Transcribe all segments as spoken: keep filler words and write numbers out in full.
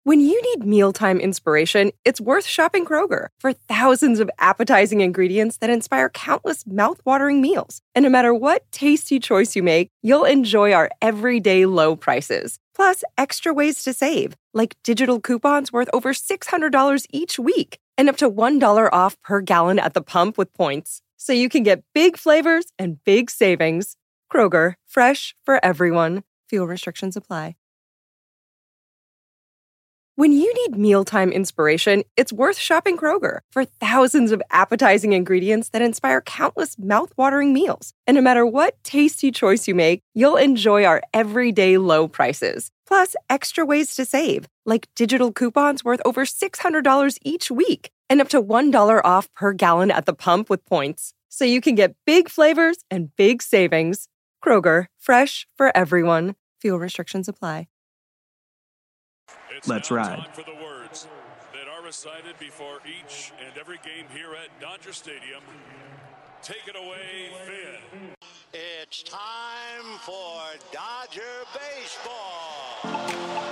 When you need mealtime inspiration, it's worth shopping Kroger for thousands of appetizing ingredients that inspire countless mouthwatering meals. And no matter what tasty choice you make, you'll enjoy our everyday low prices. Plus, extra ways to save, like digital coupons worth over six hundred dollars each week and up to one dollar off per gallon at the pump with points. So you can get big flavors and big savings. Kroger, fresh for everyone. Fuel restrictions apply. When you need mealtime inspiration, it's worth shopping Kroger for thousands of appetizing ingredients that inspire countless mouthwatering meals. And no matter what tasty choice you make, you'll enjoy our everyday low prices. Plus, extra ways to save, like digital coupons worth over six hundred dollars each week and up to one dollar off per gallon at the pump with points. So you can get big flavors and big savings. Kroger, fresh for everyone. Fuel restrictions apply. It's Let's ride. Time for the words that are recited before each and every game here at Dodger Stadium. Take it away, Finn. It's time for Dodger baseball.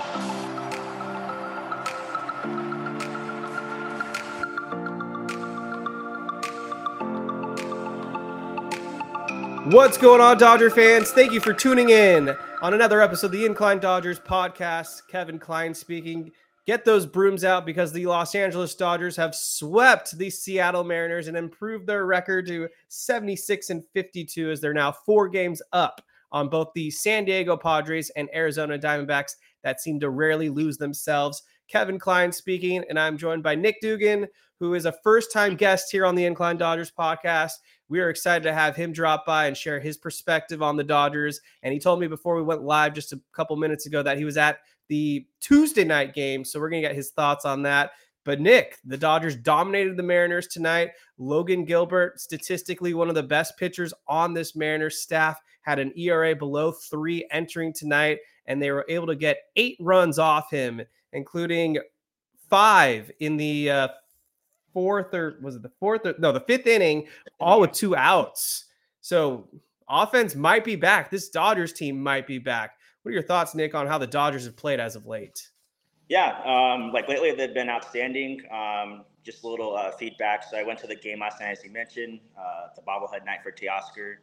What's going on, Dodger fans? Thank you for tuning in on another episode of the Incline Dodgers podcast. Kevin Klein speaking. Get those brooms out because the Los Angeles Dodgers have swept the Seattle Mariners and improved their record to seventy-six and fifty-two as they're now four games up on both the San Diego Padres and Arizona Diamondbacks that seem to rarely lose themselves. Kevin Klein speaking, and I'm joined by Nick Dugan, who is a first-time guest here on the Incline Dodgers podcast. We are excited to have him drop by and share his perspective on the Dodgers. And he told me before we went live just a couple minutes ago that he was at the Tuesday night game. So we're going to get his thoughts on that. But Nick, the Dodgers dominated the Mariners tonight. Logan Gilbert, statistically one of the best pitchers on this Mariners staff, had an E R A below three entering tonight. And they were able to get eight runs off him, including five in the uh, fourth or was it the fourth? Or, no, the fifth inning, all with two outs. So offense might be back. This Dodgers team might be back. What are your thoughts, Nick, on how the Dodgers have played as of late? Yeah, um, like lately they've been outstanding. Um, just a little uh, feedback. So I went to the game last night, as you mentioned, uh, the bobblehead night for Teoscar.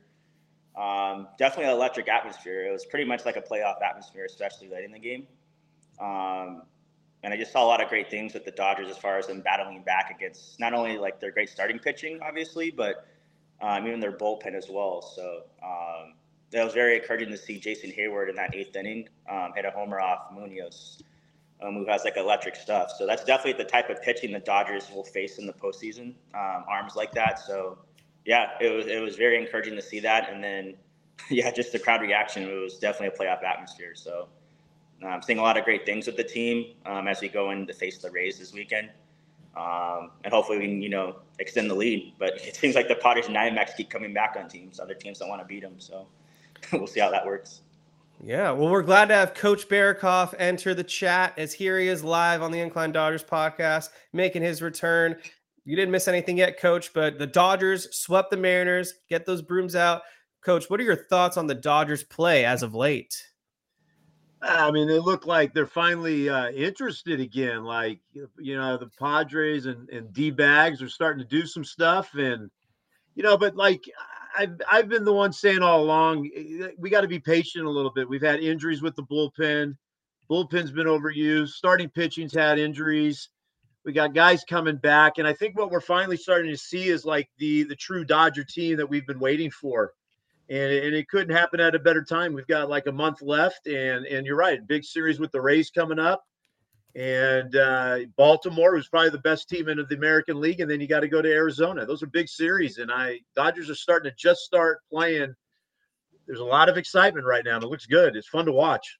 Um, definitely an electric atmosphere. It was pretty much like a playoff atmosphere, especially late in the game. Um, And I just saw a lot of great things with the Dodgers as far as them battling back against not only like their great starting pitching, obviously, but um, even their bullpen as well. So um, that was very encouraging to see Jason Hayward in that eighth inning um, hit a homer off Munoz, um, who has like electric stuff. So that's definitely the type of pitching the Dodgers will face in the postseason, um, arms like that. So yeah, it was it was very encouraging to see that. And then yeah, just the crowd reaction. It was definitely a playoff atmosphere. So. I'm seeing a lot of great things with the team um, as we go in to face the Rays this weekend. Um, and hopefully we can, you know, extend the lead. But it seems like the Padres and Diamondbacks keep coming back on teams. Other teams don't want to beat them. So we'll see how that works. Yeah, well, we're glad to have Coach Barikoff enter the chat as here he is live on the Incline Dodgers podcast, making his return. You didn't miss anything yet, Coach, but the Dodgers swept the Mariners. Get those brooms out. Coach, what are your thoughts on the Dodgers' play as of late? I mean, they look like they're finally uh, interested again. Like, you know, the Padres and, and D-bags are starting to do some stuff. And, you know, but like I've, I've been the one saying all along, we got to be patient a little bit. We've had injuries with the bullpen. Bullpen's been overused. Starting pitching's had injuries. We got guys coming back. And I think what we're finally starting to see is like the, the true Dodger team that we've been waiting for. And it, and it couldn't happen at a better time. We've got like a month left, and and you're right, big series with the Rays coming up, and uh, Baltimore, who's probably the best team in the American League, and then you got to go to Arizona. Those are big series, and I Dodgers are starting to just start playing. There's a lot of excitement right now, and it looks good. It's fun to watch.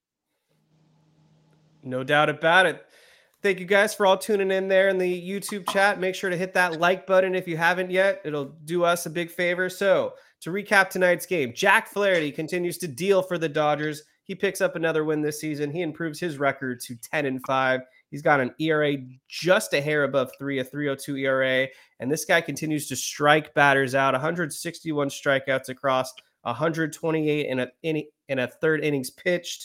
No doubt about it. Thank you guys for all tuning in there in the YouTube chat. Make sure to hit that like button if you haven't yet. It'll do us a big favor. So to recap tonight's game, Jack Flaherty continues to deal for the Dodgers. He picks up another win this season. He improves his record to ten and five. He's got an E R A just a hair above three, a three oh two E R A. And this guy continues to strike batters out. one hundred sixty-one strikeouts across one hundred twenty-eight in a, in, in a third innings pitched.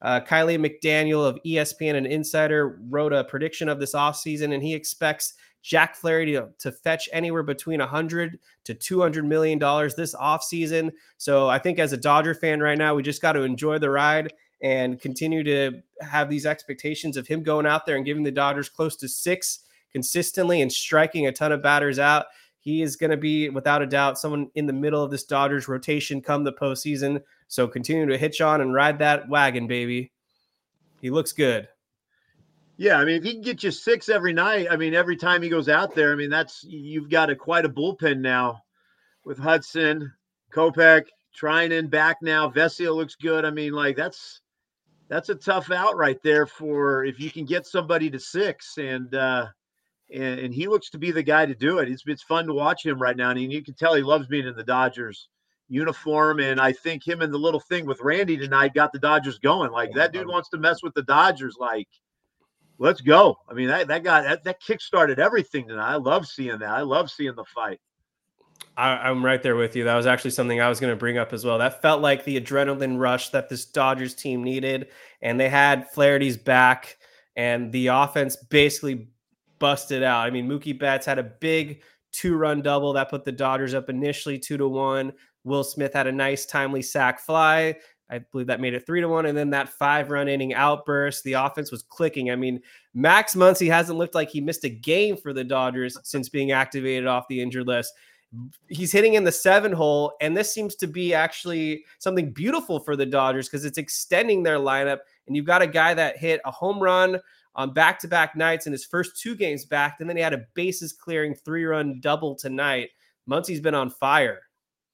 Uh, Kylie McDaniel of E S P N and Insider wrote a prediction of this offseason, and he expects Jack Flaherty to, to fetch anywhere between one hundred to two hundred million dollars this offseason. So I think as a Dodger fan right now, we just got to enjoy the ride and continue to have these expectations of him going out there and giving the Dodgers close to six consistently and striking a ton of batters out. He is going to be, without a doubt, someone in the middle of this Dodgers rotation come the postseason. So continue to hitch on and ride that wagon, baby. He looks good. Yeah, I mean, if he can get you six every night, I mean, every time he goes out there, I mean, that's you've got a quite a bullpen now with Hudson, Kopech, Treinen back now. Vesia looks good. I mean, like that's that's a tough out right there for if you can get somebody to six, and uh, and, and he looks to be the guy to do it. It's it's fun to watch him right now, and you can tell he loves being in the Dodgers uniform. And I think him and the little thing with Randy tonight got the Dodgers going. Like that dude wants to mess with the Dodgers. Like, let's go. I mean, that that guy that that kick-started everything tonight. I love seeing that. I love seeing the fight. I, I'm right there with you. That was actually something I was going to bring up as well. That felt like the adrenaline rush that this Dodgers team needed, and they had Flaherty's back, and the offense basically busted out. I mean, Mookie Betts had a big two-run double that put the Dodgers up initially two to one. Will Smith had a nice timely sac fly. I believe that made it three to one. And then that five run inning outburst, the offense was clicking. I mean, Max Muncy hasn't looked like he missed a game for the Dodgers since being activated off the injured list. He's hitting in the seven hole. And this seems to be actually something beautiful for the Dodgers because it's extending their lineup. And you've got a guy that hit a home run on back-to-back nights in his first two games back. And then he had a bases clearing three run double tonight. Muncy's been on fire.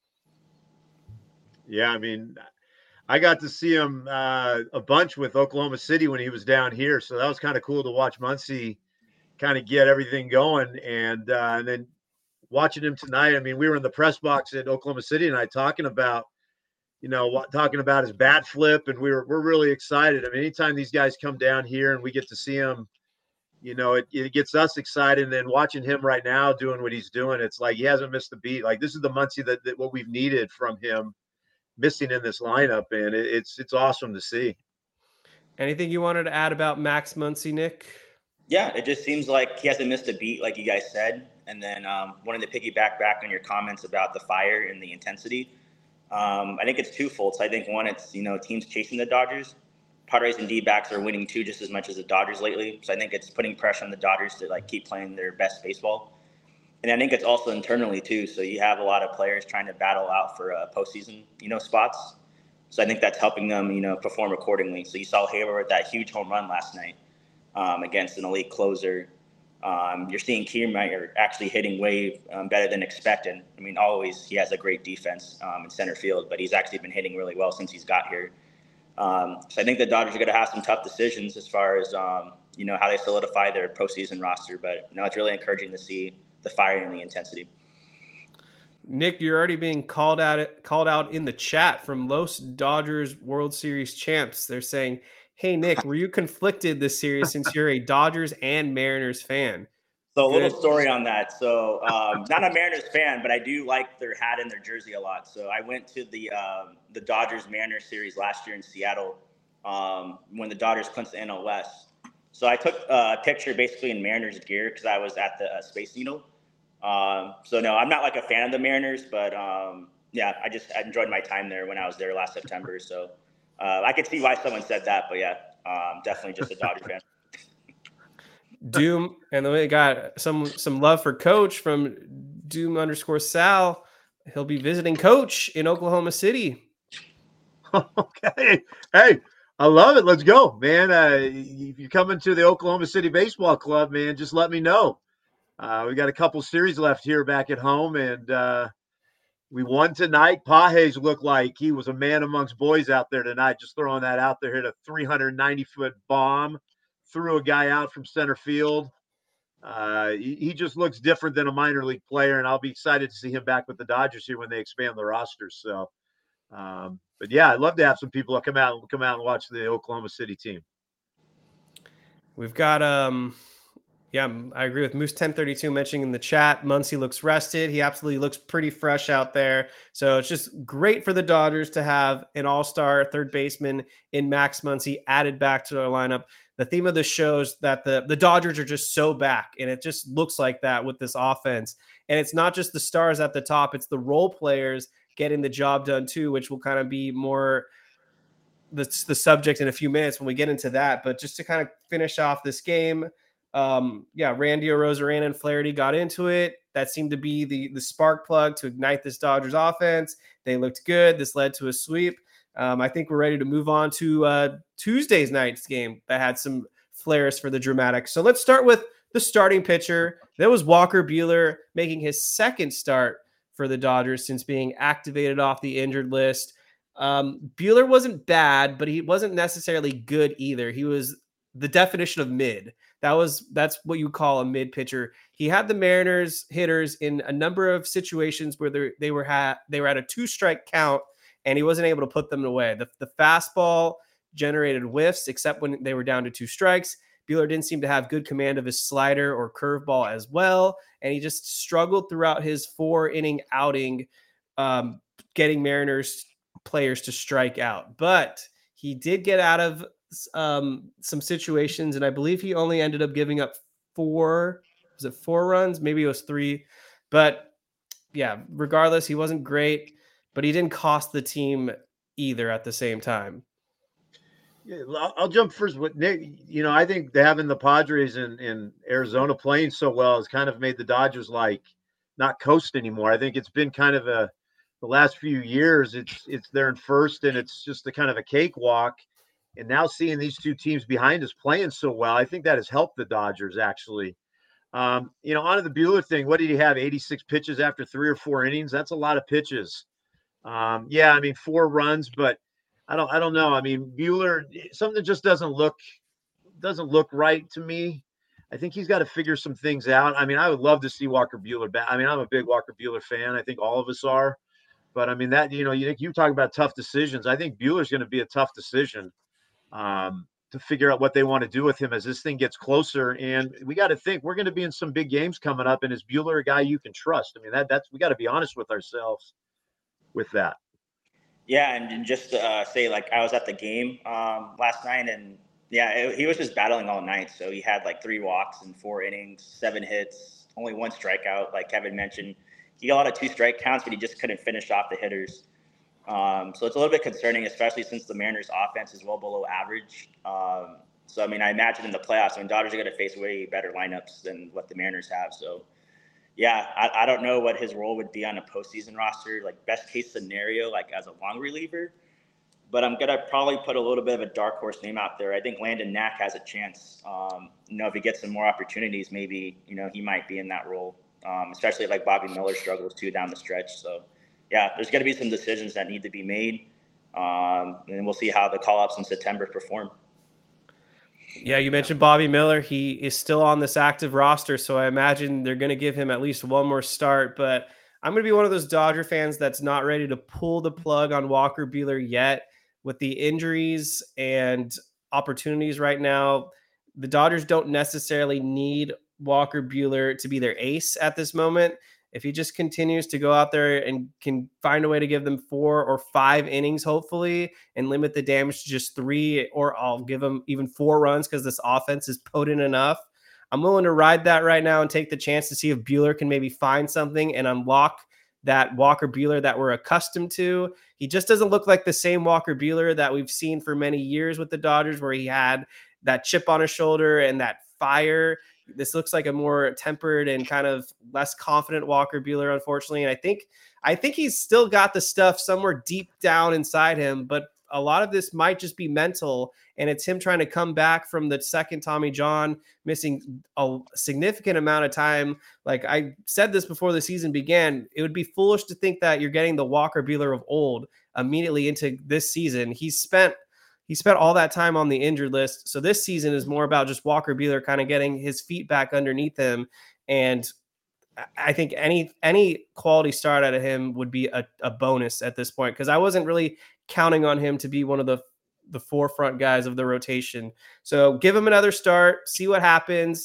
Yeah. I mean, I got to see him uh, a bunch with Oklahoma City when he was down here. So that was kind of cool to watch Muncy kind of get everything going. And, uh, and then watching him tonight, I mean, we were in the press box at Oklahoma City and I talking about, you know, talking about his bat flip. And we were, we're really excited. I mean, anytime these guys come down here and we get to see him, you know, it, it gets us excited. And then watching him right now doing what he's doing, it's like he hasn't missed a beat. Like this is the Muncy that, that what we've needed from him. Missing in this lineup, and it, it's it's awesome to see. Anything you wanted to add about Max Muncy, Nick? Yeah, it just seems like he hasn't missed a beat, like you guys said. And then um, wanted to piggyback back on your comments about the fire and the intensity. Um, I think it's twofold. So I think one, it's you know teams chasing the Dodgers. Padres and D-backs are winning too, just as much as the Dodgers lately. So I think it's putting pressure on the Dodgers to like keep playing their best baseball. And I think it's also internally too. So you have a lot of players trying to battle out for uh, postseason, you know, spots. So I think that's helping them, you know, perform accordingly. So you saw Hayward with that huge home run last night um, against an elite closer. Um, you're seeing Kiermaier actually hitting way um, better than expected. I mean, always he has a great defense um, in center field, but he's actually been hitting really well since he's got here. Um, so I think the Dodgers are going to have some tough decisions as far as, um, you know, how they solidify their postseason roster. But, you know, it's really encouraging to see the fire and the intensity. Nick, you're already being called out called out in the chat from Los Dodgers World Series champs. They're saying, "Hey Nick, were you conflicted this series since you're a Dodgers and Mariners fan?" So a little story on that. So um, not a Mariners fan, but I do like their hat and their jersey a lot. So I went to the um, the Dodgers Mariners series last year in Seattle um, when the Dodgers clinched the N L West. So I took a picture basically in Mariners gear because I was at the uh, Space Needle. Um, so no, I'm not like a fan of the Mariners, but um, yeah, I just I enjoyed my time there when I was there last September. So uh, I could see why someone said that, but yeah, um, definitely just a Dodger fan. Doom, and then we got some some love for Coach from Doom underscore Sal. He'll be visiting Coach in Oklahoma City. Okay, hey. I love it. Let's go, man. Uh, if you're coming to the Oklahoma City Baseball Club, man, just let me know. Uh, we got a couple series left here back at home, and uh, we won tonight. Pages looked like he was a man amongst boys out there tonight, just throwing that out there. Hit a three hundred ninety foot bomb, threw a guy out from center field. Uh, he, he just looks different than a minor league player, and I'll be excited to see him back with the Dodgers here when they expand the roster. So, um, but yeah, I'd love to have some people come out come out and watch the Oklahoma City team. We've got um, Yeah, I agree with Moose ten thirty-two mentioning in the chat. Muncy looks rested. He absolutely looks pretty fresh out there. So it's just great for the Dodgers to have an all-star third baseman in Max Muncy added back to their lineup. The theme of the show is that the, the Dodgers are just so back, and it just looks like that with this offense. And it's not just the stars at the top, it's the role players getting the job done too, which will kind of be more the, the subject in a few minutes when we get into that. But just to kind of finish off this game, Um, yeah, Randy Arozarena and Flaherty got into it. That seemed to be the, the spark plug to ignite this Dodgers offense. They looked good. This led to a sweep. Um, I think we're ready to move on to uh, Tuesday's night's game that had some flares for the dramatic. So let's start with the starting pitcher. That was Walker Buehler making his second start for the Dodgers since being activated off the injured list. Um, Buehler wasn't bad, but he wasn't necessarily good either. He was the definition of mid. That was that's what you call a mid pitcher. He had the Mariners hitters in a number of situations where they, they were ha- they were at a two strike count, and he wasn't able to put them away. The, the fastball generated whiffs, except when they were down to two strikes. Buehler didn't seem to have good command of his slider or curveball as well, and he just struggled throughout his four inning outing, um, getting Mariners players to strike out. But he did get out of um some situations, and I believe he only ended up giving up four was it four runs, maybe it was three, but yeah, regardless, he wasn't great, but he didn't cost the team either at the same time. Yeah, I'll, I'll jump first with Nick. You know, I think having the Padres in, in Arizona playing so well has kind of made the Dodgers like not coast anymore. I think it's been kind of a the last few years it's it's they're in first and it's just a kind of a cakewalk. And now seeing these two teams behind us playing so well, I think that has helped the Dodgers, actually. Um, you know, on to the Buehler thing. What did he have? eighty-six pitches after three or four innings? That's a lot of pitches. Um, yeah, I mean, four runs, but I don't I don't know. I mean, Buehler, something just doesn't look doesn't look right to me. I think he's got to figure some things out. I mean, I would love to see Walker Buehler back. I mean, I'm a big Walker Buehler fan. I think all of us are. But, I mean, that, you know, you, you talk about tough decisions. I think Buehler's going to be a tough decision. Um, to figure out what they want to do with him as this thing gets closer. And we got to think we're going to be in some big games coming up. And is Buehler a guy you can trust? I mean, that that's, we got to be honest with ourselves with that. Yeah. And, and just to uh, say, like, I was at the game um, last night, and yeah, it, he was just battling all night. So he had like three walks in four innings, seven hits, only one strikeout. Like Kevin mentioned, he got a lot of two strike counts, but he just couldn't finish off the hitters. Um, so it's a little bit concerning, especially since the Mariners' offense is well below average. Um, so, I mean, I imagine in the playoffs, I mean, Dodgers are going to face way better lineups than what the Mariners have. So, yeah, I, I don't know what his role would be on a postseason roster, like best case scenario, like as a long reliever. But I'm going to probably put a little bit of a dark horse name out there. I think Landon Knack has a chance. Um, you know, if he gets some more opportunities, maybe, you know, he might be in that role, um, especially if, like, Bobby Miller struggles too down the stretch. So, yeah, there's going to be some decisions that need to be made, um, and we'll see how the call-ups in September perform. Yeah, you mentioned Bobby Miller. He is still on this active roster, so I imagine they're going to give him at least one more start. But I'm going to be one of those Dodger fans that's not ready to pull the plug on Walker Buehler yet. With the injuries and opportunities right now, the Dodgers don't necessarily need Walker Buehler to be their ace at this moment. If he just continues to go out there and can find a way to give them four or five innings, hopefully, and limit the damage to just three, or I'll give them even four runs because this offense is potent enough, I'm willing to ride that right now and take the chance to see if Buehler can maybe find something and unlock that Walker Buehler that we're accustomed to. He just doesn't look like the same Walker Buehler that we've seen for many years with the Dodgers, where he had that chip on his shoulder and that fire. This looks like a more tempered and kind of less confident Walker Buehler, unfortunately. And I think I think he's still got the stuff somewhere deep down inside him, but a lot of this might just be mental, and it's him trying to come back from the second Tommy John, missing a significant amount of time. Like I said this before the season began, it would be foolish to think that you're getting the Walker Buehler of old immediately into this season. He's spent He spent all that time on the injured list. So this season is more about just Walker Buehler kind of getting his feet back underneath him. And I think any any quality start out of him would be a, a bonus at this point, because I wasn't really counting on him to be one of the, the forefront guys of the rotation. So give him another start, see what happens.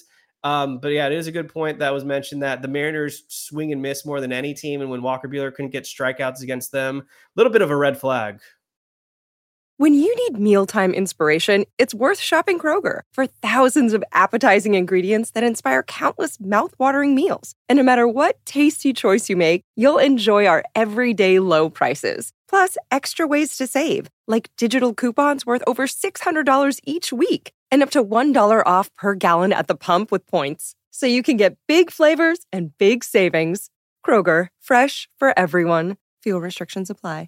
Um, but yeah, it is a good point that was mentioned that the Mariners swing and miss more than any team. And when Walker Buehler couldn't get strikeouts against them, a little bit of a red flag. When you need mealtime inspiration, it's worth shopping Kroger for thousands of appetizing ingredients that inspire countless mouthwatering meals. And no matter what tasty choice you make, you'll enjoy our everyday low prices. Plus, extra ways to save, like digital coupons worth over six hundred dollars each week and up to one dollar off per gallon at the pump with points. So you can get big flavors and big savings. Kroger, fresh for everyone. Fuel restrictions apply.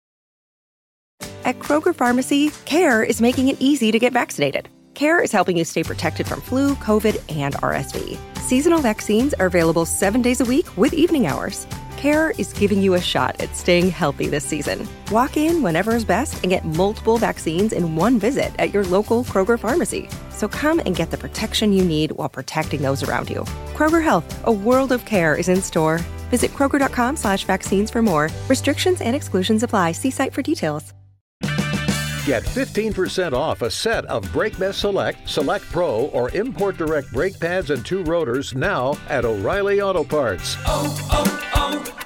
At Kroger Pharmacy, CARE is making it easy to get vaccinated. CARE is helping you stay protected from flu, COVID, and R S V. Seasonal vaccines are available seven days a week with evening hours. CARE is giving you a shot at staying healthy this season. Walk in whenever is best and get multiple vaccines in one visit at your local Kroger Pharmacy. So come and get the protection you need while protecting those around you. Kroger Health, a world of care is in store. Visit Kroger.com slash vaccines for more. Restrictions and exclusions apply. See site for details. Get fifteen percent off a set of BrakeBest Select, Select Pro, or Import Direct brake pads and two rotors now at O'Reilly Auto Parts. Oh, oh,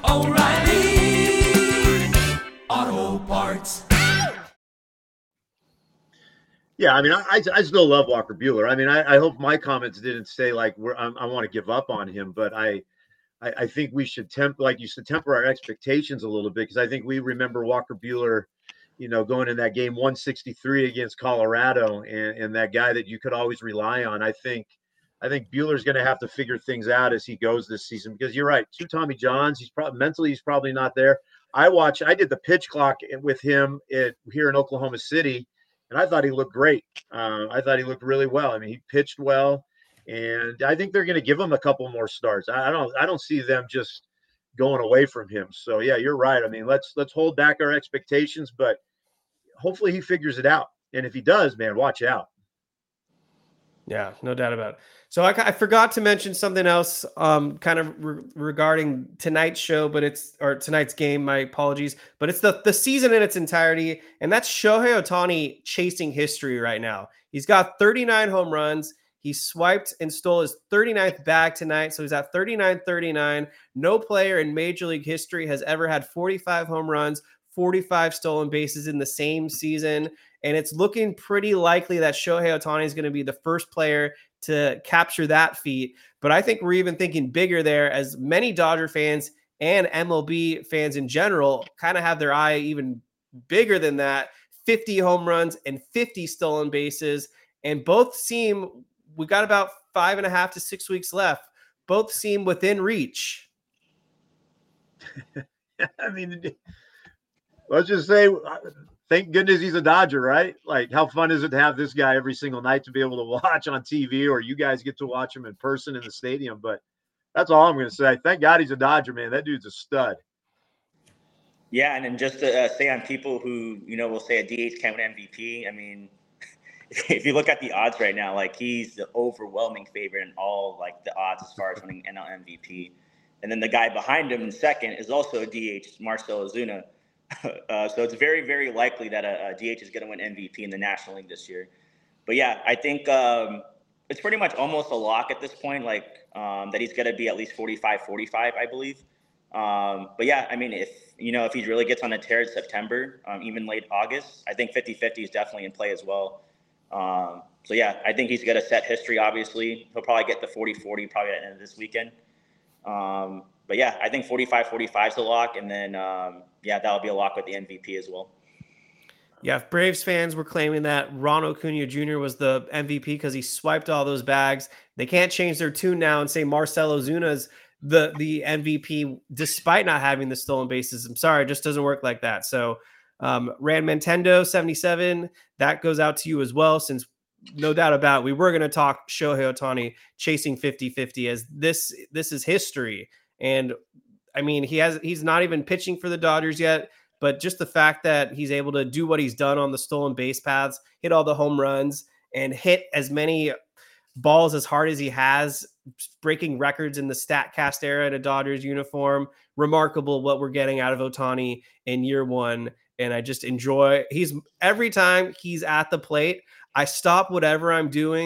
oh, O'Reilly Auto Parts. Yeah, I mean, I, I still love Walker Buehler. I mean, I, I hope my comments didn't say like we're, I, I want to give up on him, but I, I, I think we should temp, like you said, temper our expectations a little bit because I think we remember Walker Buehler, you know, going in that game one sixty-three against Colorado and, and that guy that you could always rely on. I think I think Buehler's going to have to figure things out as he goes this season because you're right. Two Tommy Johns, he's probably mentally he's probably not there. I watched, I did the pitch clock with him at, here in Oklahoma City, and I thought he looked great. Uh, I thought he looked really well. I mean, he pitched well, and I think they're going to give him a couple more starts. I, I don't I don't see them just going away from him. So yeah, you're right. I mean, let's let's hold back our expectations, but hopefully he figures it out. And if he does, man, watch out. Yeah, no doubt about it. So I, I forgot to mention something else um, kind of re- regarding tonight's show, but it's, or tonight's game, my apologies, but it's the, the season in its entirety. And that's Shohei Ohtani chasing history right now. He's got thirty-nine home runs. He swiped and stole his thirty-ninth bag tonight. So he's at thirty-nine thirty-nine. No player in Major League history has ever had forty-five home runs, forty-five stolen bases in the same season. And it's looking pretty likely that Shohei Ohtani is going to be the first player to capture that feat. But I think we're even thinking bigger there, as many Dodger fans and M L B fans in general kind of have their eye even bigger than that. fifty home runs and fifty stolen bases. And both seem, we got about five and a half to six weeks left. Both seem within reach. I mean, let's just say, thank goodness he's a Dodger, right? Like, how fun is it to have this guy every single night to be able to watch on T V, or you guys get to watch him in person in the stadium? But that's all I'm going to say. Thank God he's a Dodger, man. That dude's a stud. Yeah, and then just to uh, say on people who, you know, will say a D H can't win M V P, I mean, if you look at the odds right now, like, he's the overwhelming favorite in all, like, the odds as far as winning N L M V P. And then the guy behind him in second is also a D H, Marcell Ozuna. Uh, so it's very, very likely that a, a D H is going to win M V P in the National League this year. But yeah, I think um, it's pretty much almost a lock at this point, like um, that he's going to be at least forty-five forty-five, I believe. Um, but yeah, I mean, if, you know, if he really gets on a tear in September, um, even late August, I think fifty-fifty is definitely in play as well. Um, so yeah, I think he's going to set history, obviously. He'll probably get the forty forty probably at the end of this weekend. Um, but yeah, I think forty-five forty-five is a lock. And then, um, yeah, that'll be a lock with the M V P as well. Yeah, if Braves fans were claiming that Ronald Acuna Junior was the M V P because he swiped all those bags, they can't change their tune now and say Marcell Ozuna's the the M V P despite not having the stolen bases. I'm sorry, it just doesn't work like that. So um, Rand Nintendo seventy-seven, that goes out to you as well, since no doubt about it, we were going to talk Shohei Ohtani chasing fifty-fifty, as this this is history. And I mean, he has he's not even pitching for the Dodgers yet, but just the fact that he's able to do what he's done on the stolen base paths, hit all the home runs, and hit as many balls as hard as he has, breaking records in the StatCast era in a Dodgers uniform. Remarkable what we're getting out of Ohtani in year one. And I just enjoy, he's every time he's at the plate, I stop whatever I'm doing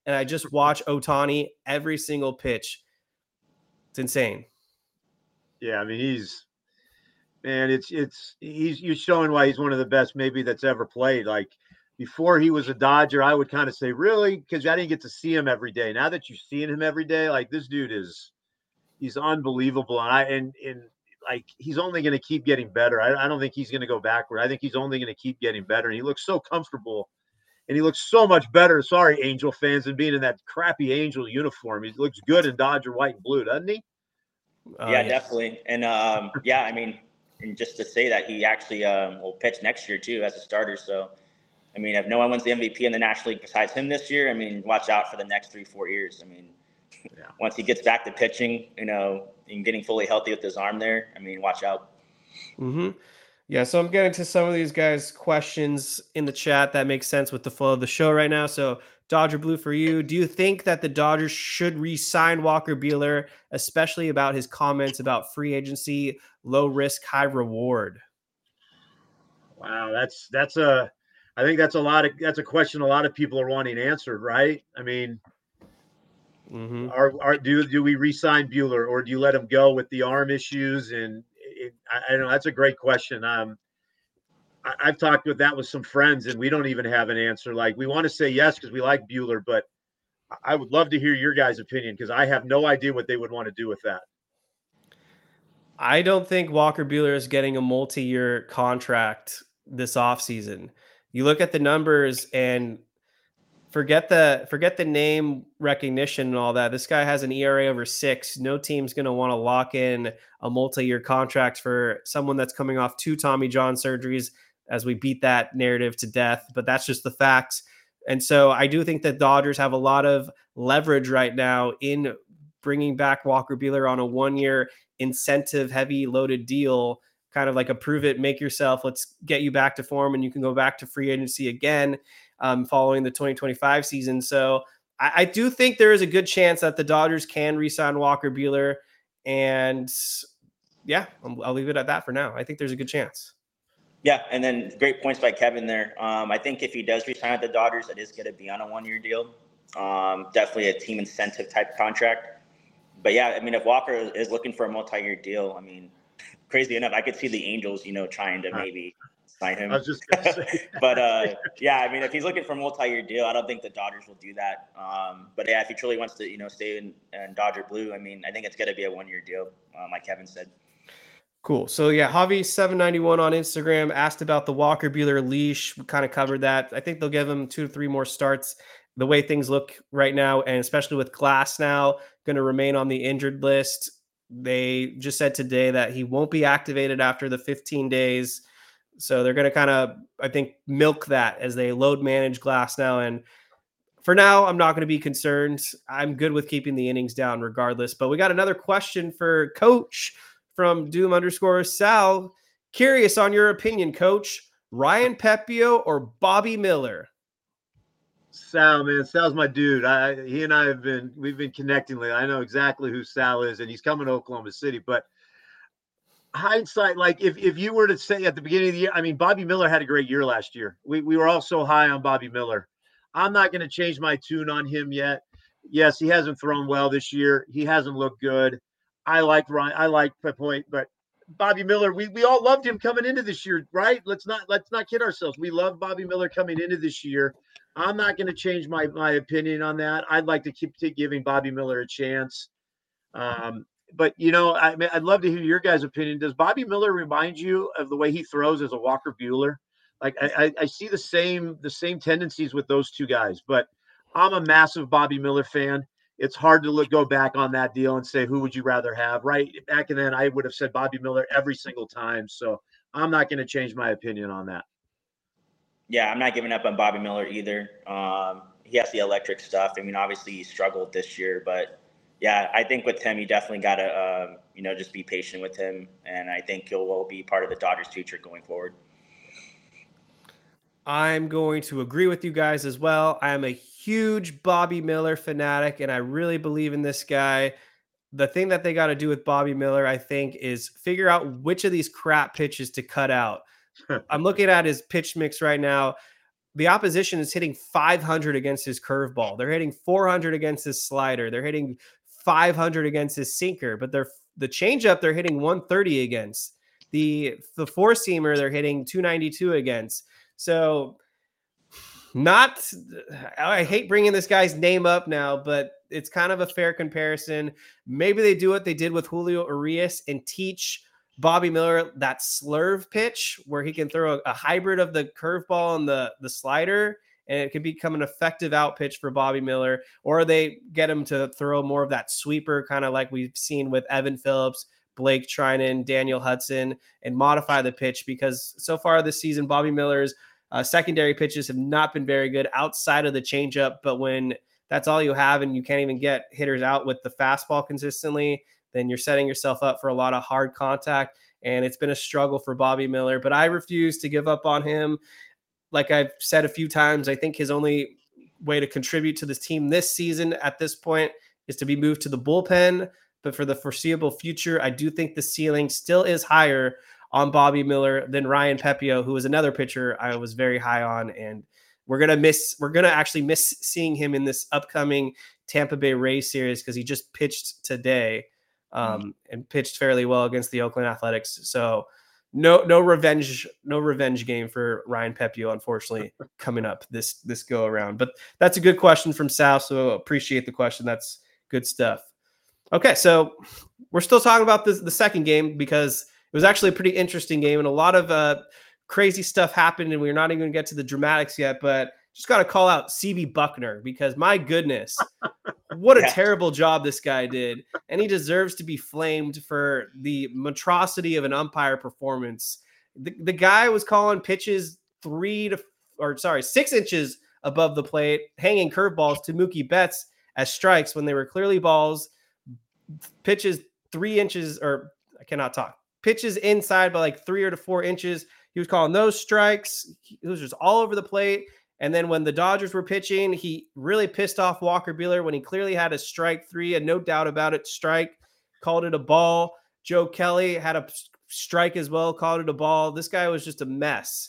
and I just watch Ohtani every single pitch. It's insane. Yeah, I mean, he's man, it's it's he's you're showing why he's one of the best maybe that's ever played. Like before he was a Dodger, I would kind of say, really, because I didn't get to see him every day. Now that you're seeing him every day, like this dude is he's unbelievable. And I and and like he's only going to keep getting better. I, I don't think he's going to go backward. I think he's only going to keep getting better. And he looks so comfortable. And he looks so much better, sorry, Angel fans, than being in that crappy Angel uniform. He looks good in Dodger white and blue, doesn't he? Uh, yeah, yeah, definitely. And, um, yeah, I mean, and just to say that he actually um, will pitch next year, too, as a starter. So, I mean, if no one wins the M V P in the National League besides him this year, I mean, watch out for the next three, four years. I mean, yeah. Once he gets back to pitching, you know, and getting fully healthy with his arm there, I mean, watch out. Mm-hmm. Yeah, so I'm getting to some of these guys' questions in the chat. That makes sense with the flow of the show right now. So, Dodger Blue for you. Do you think that the Dodgers should re-sign Walker Buehler, especially about his comments about free agency, low risk, high reward? Wow, that's that's a, I think that's a lot of that's a question a lot of people are wanting answered, right? I mean, mm-hmm. are are do do we re-sign Buehler or do you let him go with the arm issues? And it, I, I don't know. That's a great question. Um, I, I've talked with that with some friends, and we don't even have an answer. Like we want to say yes because we like Buehler, but I would love to hear your guys' opinion because I have no idea what they would want to do with that. I don't think Walker Buehler is getting a multi-year contract this offseason. You look at the numbers and forget the forget the name recognition and all that. This guy has an E R A over six. No team's going to want to lock in a multi-year contract for someone that's coming off two Tommy John surgeries, as we beat that narrative to death. But that's just the facts. And so I do think that Dodgers have a lot of leverage right now in bringing back Walker Buehler on a one-year incentive heavy loaded deal, kind of like a prove it, make yourself, let's get you back to form and you can go back to free agency again um, following the twenty twenty-five season. So I, I do think there is a good chance that the Dodgers can re-sign Walker Buehler. And yeah, I'll, I'll leave it at that for now. I think there's a good chance. Yeah, and then great points by Kevin there. Um, I think if he does resign with the Dodgers, it is going to be on a one-year deal. Um, definitely a team incentive type contract. But yeah, I mean, if Walker is looking for a multi-year deal, I mean, crazy enough, I could see the Angels, you know, trying to maybe sign him. I was just gonna say. But uh, yeah, I mean, if he's looking for a multi-year deal, I don't think the Dodgers will do that. Um, but yeah, if he truly wants to, you know, stay in, in Dodger blue, I mean, I think it's going to be a one-year deal, um, like Kevin said. Cool. So yeah, Javi seven ninety-one on Instagram asked about the Walker Buehler leash. We kind of covered that. I think they'll give him two to three more starts the way things look right now, and especially with Glass now going to remain on the injured list. They just said today that he won't be activated after the fifteen days. So they're going to kind of, I think, milk that as they load manage Glass now. And for now, I'm not going to be concerned. I'm good with keeping the innings down regardless. But we got another question for Coach from Doom underscore Sal. Curious on your opinion, Coach. Ryan Pepiot or Bobby Miller? Sal, man, Sal's my dude. I, he and I have been, we've been connecting lately. I know exactly who Sal is, and he's coming to Oklahoma City. But hindsight, like if, if you were to say at the beginning of the year, I mean, Bobby Miller had a great year last year. We we were all so high on Bobby Miller. I'm not going to change my tune on him yet. Yes, he hasn't thrown well this year. He hasn't looked good. I like Ryan. I like Pepiot, but Bobby Miller, we, we all loved him coming into this year, right? Let's not let's not kid ourselves. We love Bobby Miller coming into this year. I'm not going to change my, my opinion on that. I'd like to keep to giving Bobby Miller a chance. Um, but, you know, I mean, I'd love to hear your guys' opinion. Does Bobby Miller remind you of the way he throws as a Walker Buehler? Like, I, I see the same the same tendencies with those two guys. But I'm a massive Bobby Miller fan. It's hard to look go back on that deal and say, who would you rather have? Right back then, I would have said Bobby Miller every single time. So I'm not going to change my opinion on that. Yeah, I'm not giving up on Bobby Miller either. Um, he has the electric stuff. I mean, obviously he struggled this year, but yeah, I think with him, you definitely got to, um, you know, just be patient with him. And I think he'll will be part of the Dodgers' future going forward. I'm going to agree with you guys as well. I am a huge Bobby Miller fanatic, and I really believe in this guy. The thing that they got to do with Bobby Miller, I think, is figure out which of these crap pitches to cut out. I'm looking at his pitch mix right now. the opposition is hitting five hundred against his curveball. They're hitting four hundred against his slider. They're hitting five hundred against his sinker, but they're the changeup they're hitting one thirty against. The the four seamer they're hitting two ninety-two against. So not, I hate bringing this guy's name up now, but it's kind of a fair comparison. Maybe they do what they did with Julio Urias and teach Bobby Miller that slurve pitch where he can throw a, a hybrid of the curveball and the, the slider, and it can become an effective out pitch for Bobby Miller, or they get him to throw more of that sweeper, kind of like we've seen with Evan Phillips, Blake Trinan, Daniel Hudson, and modify the pitch, because so far this season, Bobby Miller's uh, secondary pitches have not been very good outside of the changeup. But when that's all you have and you can't even get hitters out with the fastball consistently, then you're setting yourself up for a lot of hard contact. And it's been a struggle for Bobby Miller, but I refuse to give up on him. Like I've said a few times, I think his only way to contribute to this team this season at this point is to be moved to the bullpen. But for the foreseeable future, I do think the ceiling still is higher on Bobby Miller than Ryan Pepiot, who is another pitcher I was very high on. And we're going to miss, we're going to actually miss seeing him in this upcoming Tampa Bay Rays series, because he just pitched today um, mm-hmm. and pitched fairly well against the Oakland Athletics. So no, no revenge, no revenge game for Ryan Pepiot, unfortunately, coming up this, this go around. But that's a good question from Sal. So appreciate the question. That's good stuff. Okay, so we're still talking about this, the second game, because it was actually a pretty interesting game, and a lot of uh, crazy stuff happened, and we're not even going to get to the dramatics yet, but just got to call out C B Buckner, because my goodness, what a yeah. terrible job this guy did, and he deserves to be flamed for the monstrosity of an umpire performance. The, the guy was calling pitches three to, or sorry, six inches above the plate, hanging curveballs to Mookie Betts as strikes when they were clearly balls. Pitches three inches, or I cannot talk, pitches inside by like three or to four inches. He was calling those strikes. He was just all over the plate. And then when the Dodgers were pitching, he really pissed off Walker Buehler when he clearly had a strike three, and no doubt about it, strike, called it a ball. Joe Kelly had a strike as well, called it a ball. This guy was just a mess.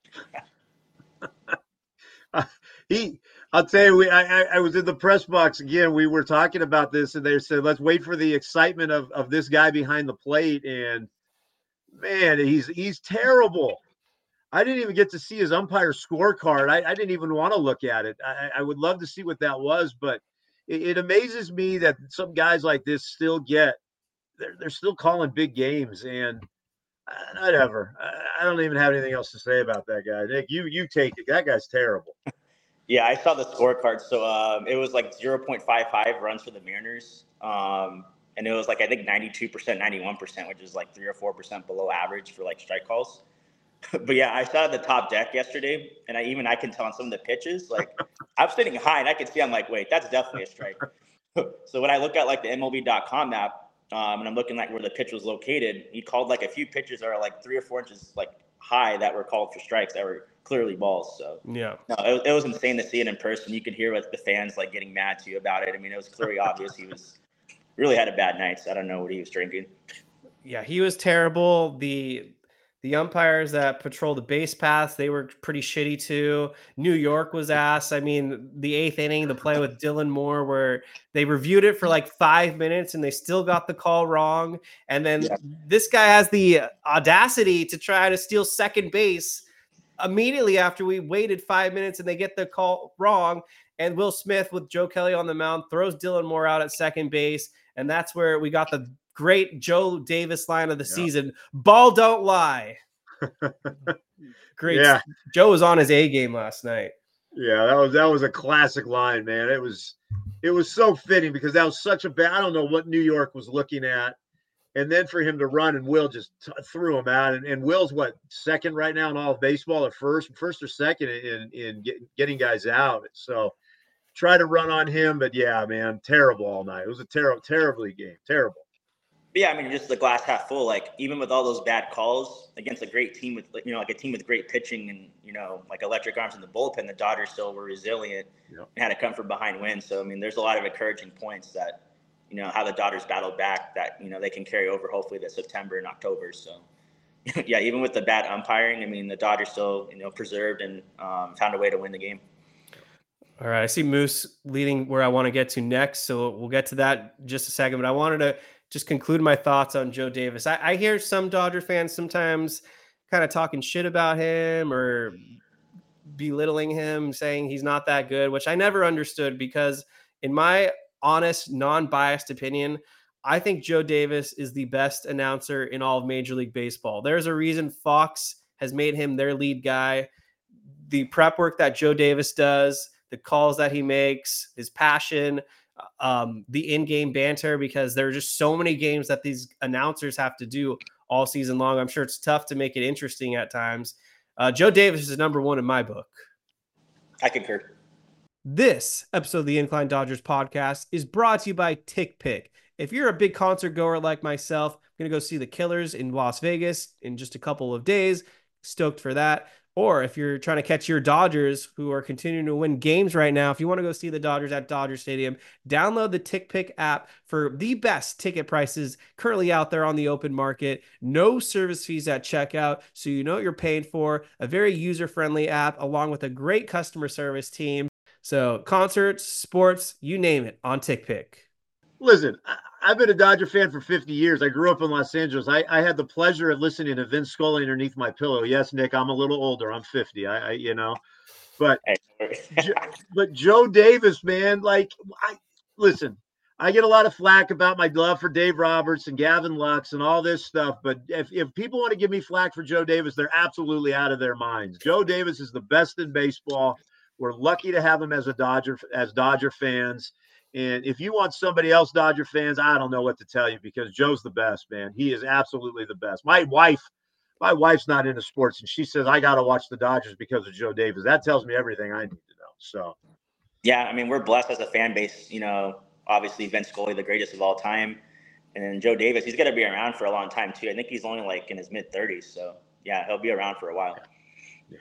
uh, he I'll tell you, we, I, I was in the press box again. We were talking about this, and they said, let's wait for the excitement of, of this guy behind the plate. And man, he's he's terrible. I didn't even get to see his umpire scorecard. I, I didn't even want to look at it. I, I would love to see what that was, but it, it amazes me that some guys like this still get, they're, they're still calling big games. And uh, whatever. I, I don't even have anything else to say about that guy. Nick, you you take it. That guy's terrible. Yeah, I saw the scorecard. So um, it was like zero point five five runs for the Mariners. Um, and it was like, I think ninety-two percent, ninety-one percent, which is like three or four percent below average for like strike calls. But yeah, I saw the top deck yesterday, and I even I can tell on some of the pitches, like I'm sitting high and I can see, I'm like, wait, that's definitely a strike. So when I look at like the M L B dot com map, um, and I'm looking like where the pitch was located, he called like a few pitches that are like three or four inches like high that were called for strikes that were clearly balls. So yeah, no, it, it was insane to see it in person. You could hear what the fans like getting mad to you about it. I mean, it was clearly obvious he was really had a bad night. So I don't know what he was drinking. Yeah, he was terrible. The the umpires that patrol the base paths, they were pretty shitty too. New York was ass. I mean, the eighth inning, the play with Dylan Moore, where they reviewed it for like five minutes and they still got the call wrong. And then yeah. this guy has the audacity to try to steal second base immediately after we waited five minutes and they get the call wrong. And Will Smith with Joe Kelly on the mound throws Dylan Moore out at second base. And that's where we got the great Joe Davis line of the yeah. season. Ball don't lie. Great. Yeah. Joe was on his A game last night. Yeah, that was that was a classic line, man. It was it was so fitting because that was such a bad, I don't know what New York was looking at. And then for him to run and Will just t- threw him out. And, and Will's what, second right now in all of baseball, at first, first or second in in get, getting guys out. So try to run on him, but yeah, man, terrible all night. It was a terrible, terribly game, terrible. But yeah, I mean, just the glass half full. Like even with all those bad calls against a great team with, you know, like a team with great pitching and, you know, like electric arms in the bullpen, the Dodgers still were resilient yep. and had to come from behind wins. So I mean, there's a lot of encouraging points that, you know, how the Dodgers battled back that, you know, they can carry over hopefully this September and October. So yeah, even with the bad umpiring, I mean, the Dodgers still, you know, preserved and um, found a way to win the game. All right, I see Moose leading where I want to get to next, so we'll get to that in just a second. But I wanted to just conclude my thoughts on Joe Davis. I, I hear some Dodger fans sometimes kind of talking shit about him or belittling him, saying he's not that good, which I never understood because, in my honest, non-biased opinion, I think Joe Davis is the best announcer in all of Major League Baseball. There's a reason Fox has made him their lead guy. The prep work that Joe Davis does, the calls that he makes, his passion, um, the in-game banter, because there are just so many games that these announcers have to do all season long. I'm sure it's tough to make it interesting at times. Uh, Joe Davis is number one in my book. I concur. This episode of the Incline Dodgers podcast is brought to you by TickPick. If you're a big concert goer like myself, I'm going to go see the Killers in Las Vegas in just a couple of days. Stoked for that. Or if you're trying to catch your Dodgers, who are continuing to win games right now, if you want to go see the Dodgers at Dodger Stadium, download the TickPick app for the best ticket prices currently out there on the open market. No service fees at checkout, so you know what you're paying for. A very user-friendly app along with a great customer service team. So concerts, sports, you name it on TickPick. Listen, I, I've been a Dodger fan for fifty years. I grew up in Los Angeles. I, I had the pleasure of listening to Vince Scully underneath my pillow. Yes, Nick, I'm a little older. I'm fifty. I, I you know, but but Joe Davis, man, like, I listen. I get a lot of flack about my love for Dave Roberts and Gavin Lux and all this stuff. But if, if people want to give me flack for Joe Davis, they're absolutely out of their minds. Joe Davis is the best in baseball. We're lucky to have him as a Dodger, as Dodger fans. And if you want somebody else, Dodger fans, I don't know what to tell you because Joe's the best, man. He is absolutely the best. My wife, my wife's not into sports, and she says I got to watch the Dodgers because of Joe Davis. That tells me everything I need to know. So, yeah, I mean, we're blessed as a fan base. You know, obviously Vince Scully, the greatest of all time, and then Joe Davis. He's going to be around for a long time too. I think he's only like in his mid thirties, so yeah, he'll be around for a while. Yeah.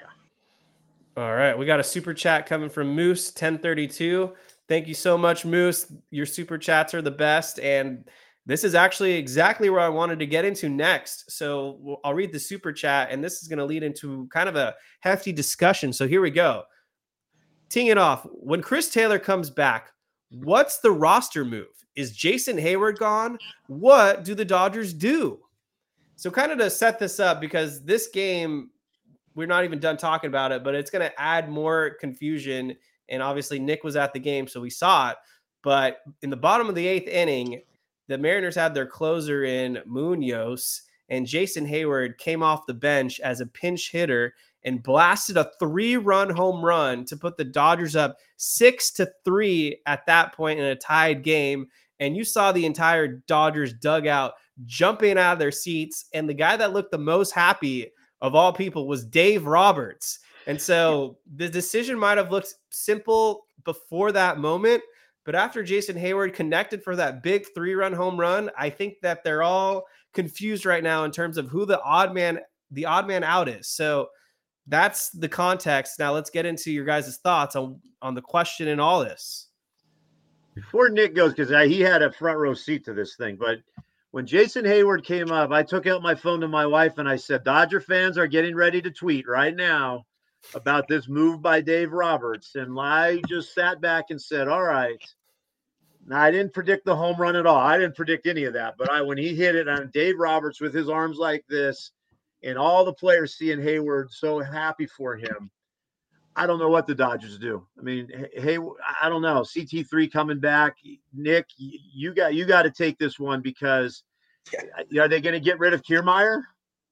All right, we got a super chat coming from Moose ten thirty-two. Thank you so much, Moose. Your super chats are the best. And this is actually exactly where I wanted to get into next. So I'll read the super chat, and this is going to lead into kind of a hefty discussion. So here we go. Teeing it off. When Chris Taylor comes back, what's the roster move? Is Jason Hayward gone? What do the Dodgers do? So kind of to set this up, because this game, we're not even done talking about it, but it's going to add more confusion. And obviously Nick was at the game, so we saw it. But in the bottom of the eighth inning, the Mariners had their closer in Munoz, and Jason Hayward came off the bench as a pinch hitter and blasted a three-run home run to put the Dodgers up six to three at that point in a tied game. And you saw the entire Dodgers dugout jumping out of their seats. And the guy that looked the most happy of all people was Dave Roberts. And so the decision might have looked simple before that moment, but after Jason Hayward connected for that big three-run home run, I think that they're all confused right now in terms of who the odd man, the odd man out is. So that's the context. Now let's get into your guys' thoughts on, on the question in all this. Before Nick goes, because he had a front row seat to this thing, but when Jason Hayward came up, I took out my phone to my wife and I said, Dodger fans are getting ready to tweet right now about this move by Dave Roberts. And I just sat back and said, all right. Now, I didn't predict the home run at all. I didn't predict any of that. But I, when he hit it on Dave Roberts with his arms like this and all the players seeing Hayward so happy for him, I don't know what the Dodgers do. I mean, hey, I don't know. C T three coming back. Nick, you got you got to take this one because are they going to get rid of Kiermaier?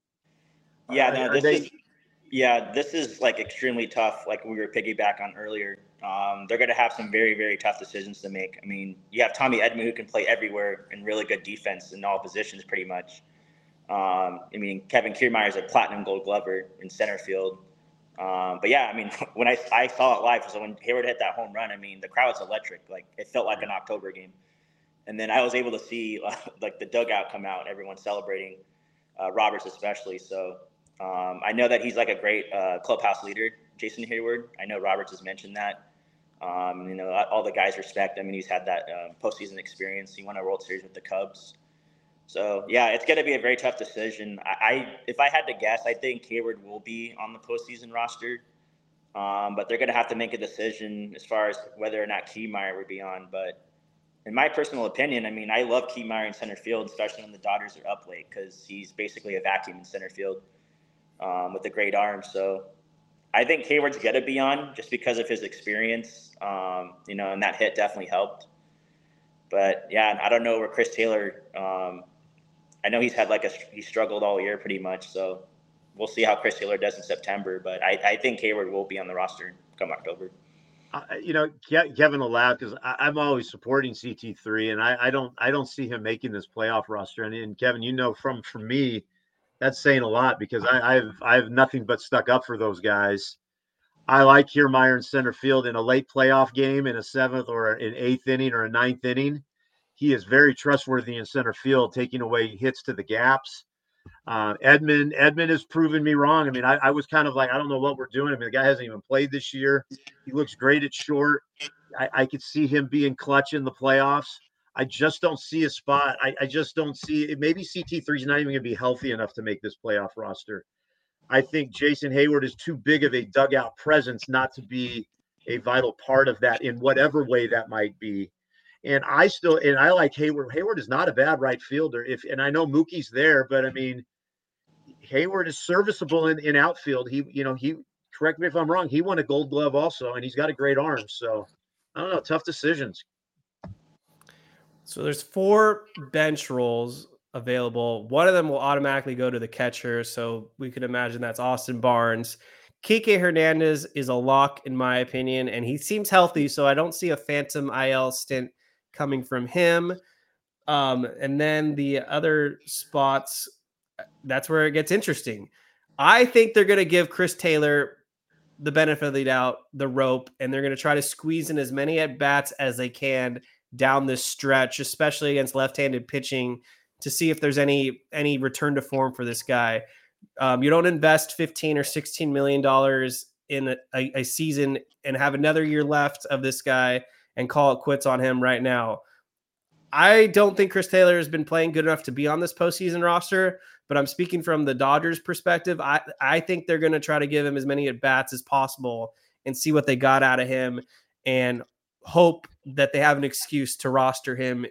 Yeah, no, are this they, is yeah, this is like extremely tough. Like we were piggyback on earlier. Um, they're going to have some very, very tough decisions to make. I mean, you have Tommy Edman who can play everywhere and really good defense in all positions, pretty much. Um, I mean, Kevin Kiermaier is a platinum Gold Glover in center field. Um, but yeah, I mean, when I, I saw it live, so when Hayward hit that home run, I mean, the crowd was electric. Like it felt like an October game. And then I was able to see uh, like the dugout come out, everyone celebrating, uh, Roberts especially. So um, I know that he's like a great uh, clubhouse leader, Jason Hayward. I know Roberts has mentioned that. Um, you know, all the guys respect. I mean, he's had that uh, postseason experience. He won a World Series with the Cubs. So yeah, it's going to be a very tough decision. I, I if I had to guess, I think Hayward will be on the postseason roster, um, but they're going to have to make a decision as far as whether or not Kiermaier would be on. But in my personal opinion, I mean, I love Kiermaier in center field, especially when the Dodgers are up late, because he's basically a vacuum in center field um, with a great arm. So I think Hayward's going to be on just because of his experience, um, you know, and that hit definitely helped. But yeah, I don't know where Chris Taylor. Um, I know he's had like a he struggled all year pretty much, so we'll see how Chris Taylor does in September. But I, I think Hayward will be on the roster come October. Uh, you know, Kevin will laugh because I'm always supporting C T three, and I, I don't I don't see him making this playoff roster. And, and Kevin, you know, from from me, that's saying a lot because I, I've I have nothing but stuck up for those guys. I like Kiermaier in center field in a late playoff game in a seventh or an eighth inning or a ninth inning. He is very trustworthy in center field, taking away hits to the gaps. Uh, Edman, Edman has proven me wrong. I mean, I, I was kind of like, I don't know what we're doing. I mean, the guy hasn't even played this year. He looks great at short. I, I could see him being clutch in the playoffs. I just don't see a spot. I, I just don't see it. Maybe C T three is not even going to be healthy enough to make this playoff roster. I think Jason Heyward is too big of a dugout presence not to be a vital part of that in whatever way that might be. And I still, and I like Heyward. Heyward is not a bad right fielder. If, and I know Mookie's there, but I mean, Heyward is serviceable in, in outfield. He, you know, he, correct me if I'm wrong, he won a gold glove also, and he's got a great arm. So I don't know, tough decisions. So there's four bench roles available. One of them will automatically go to the catcher. So we could imagine that's Austin Barnes. Kike Hernandez is a lock in my opinion, and he seems healthy. So I don't see a phantom I L stint coming from him. Um, and then the other spots, that's where it gets interesting. I think they're going to give Chris Taylor the benefit of the doubt, the rope, and they're going to try to squeeze in as many at bats as they can down this stretch, especially against left-handed pitching, to see if there's any any return to form for this guy. Um, you don't invest fifteen or sixteen million dollars in a, a, a season and have another year left of this guy and call it quits on him right now. I don't think Chris Taylor has been playing good enough to be on this postseason roster, but I'm speaking from the Dodgers perspective. I, I think they're going to try to give him as many at bats as possible and see what they got out of him and hope that they have an excuse to roster him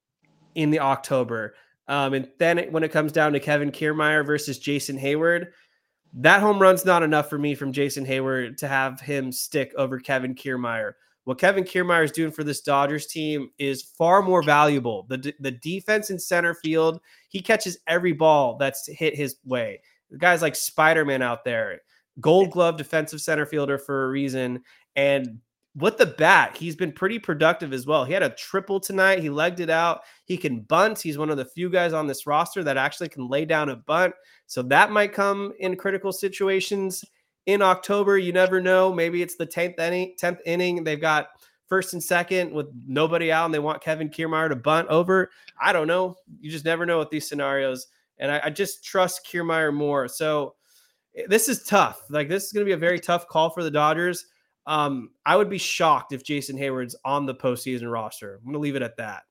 in the October. Um, and then when it comes down to Kevin Kiermaier versus Jason Heyward, that home run's not enough for me from Jason Heyward to have him stick over Kevin Kiermaier. What Kevin Kiermaier is doing for this Dodgers team is far more valuable. The, the defense in center field, he catches every ball that's hit his way. The guy's like Spider-Man out there. Gold glove defensive center fielder for a reason. And with the bat, he's been pretty productive as well. He had a triple tonight. He legged it out. He can bunt. He's one of the few guys on this roster that actually can lay down a bunt. So that might come in critical situations in October. You never know. Maybe it's the tenth inning, tenth inning. They've got first and second with nobody out, and they want Kevin Kiermaier to bunt over. I don't know. You just never know with these scenarios. And I, I just trust Kiermaier more. So this is tough. Like, this is going to be a very tough call for the Dodgers. Um, I would be shocked if Jason Heyward's on the postseason roster. I'm going to leave it at that.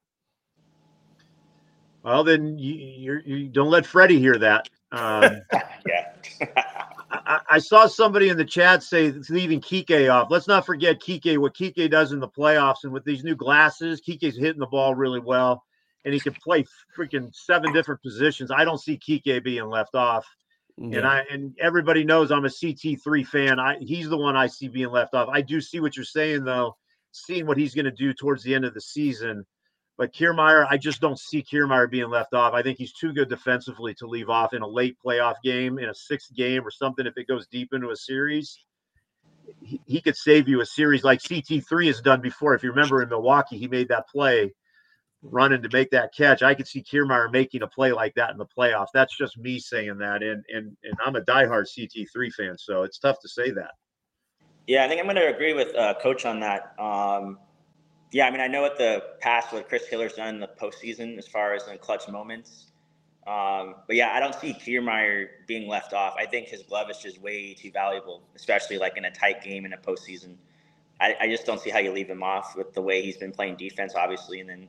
Well, then you, you're, you don't let Freddie hear that. Um, yeah. I, I saw somebody in the chat say leaving Kike off. Let's not forget Kike, what Kike does in the playoffs, and with these new glasses, Kike's hitting the ball really well, and he can play freaking seven different positions. I don't see Kike being left off. Yeah. And I and everybody knows I'm a C T three fan. I he's the one I see being left off. I do see what you're saying though, seeing what he's going to do towards the end of the season. But Kiermaier, I just don't see Kiermaier being left off. I think he's too good defensively to leave off in a late playoff game, in a sixth game or something. If it goes deep into a series, he, he could save you a series like C T three has done before. If you remember in Milwaukee, he made that play running to make that catch. I could see Kiermaier making a play like that in the playoffs. That's just me saying that. And and and I'm a diehard C T three fan, so it's tough to say that. Yeah, I think I'm going to agree with uh, Coach on that. Um, yeah, I mean, I know what the past, what Chris Taylor's done in the postseason as far as in clutch moments. Um, but yeah, I don't see Kiermaier being left off. I think his glove is just way too valuable, especially like in a tight game in a postseason. I, I just don't see how you leave him off with the way he's been playing defense, obviously, and then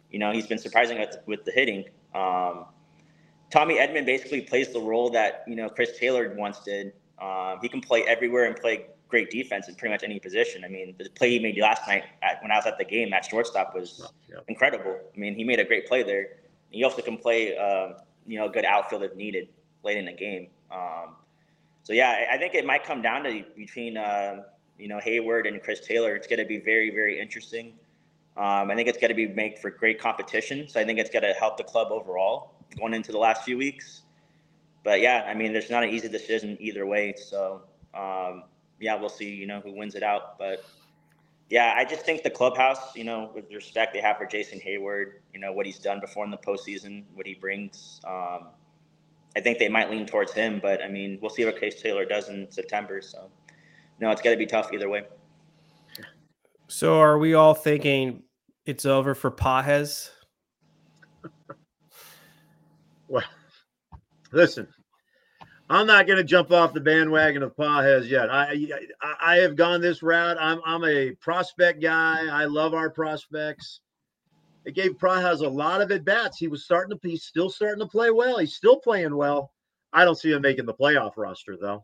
you know, he's been surprising with, with the hitting. Um, Tommy Edman basically plays the role that, you know, Chris Taylor once did. Um, he can play everywhere and play great defense in pretty much any position. I mean, the play he made last night at, when I was at the game at shortstop was yeah. incredible. I mean, he made a great play there. He also can play, uh, you know, good outfield if needed late in the game. Um, so, yeah, I think it might come down to between, uh, you know, Hayward and Chris Taylor. It's going to be very, very interesting. Um, I think it's going to be make for great competition. So I think it's going to help the club overall going into the last few weeks. But, yeah, I mean, there's not an easy decision either way. So, um, yeah, we'll see, you know, who wins it out. But, yeah, I just think the clubhouse, you know, with the respect they have for Jason Hayward, you know, what he's done before in the postseason, what he brings, um, I think they might lean towards him. But, I mean, we'll see what Chris Taylor does in September. So, no, it's got to be tough either way. So are we all thinking it's over for Pages? Well, listen, I'm not going to jump off the bandwagon of Pages yet. I, I I have gone this route. I'm I'm a prospect guy. I love our prospects. It gave Pages a lot of at bats. He was starting to. He's still starting to play well. He's still playing well. I don't see him making the playoff roster though.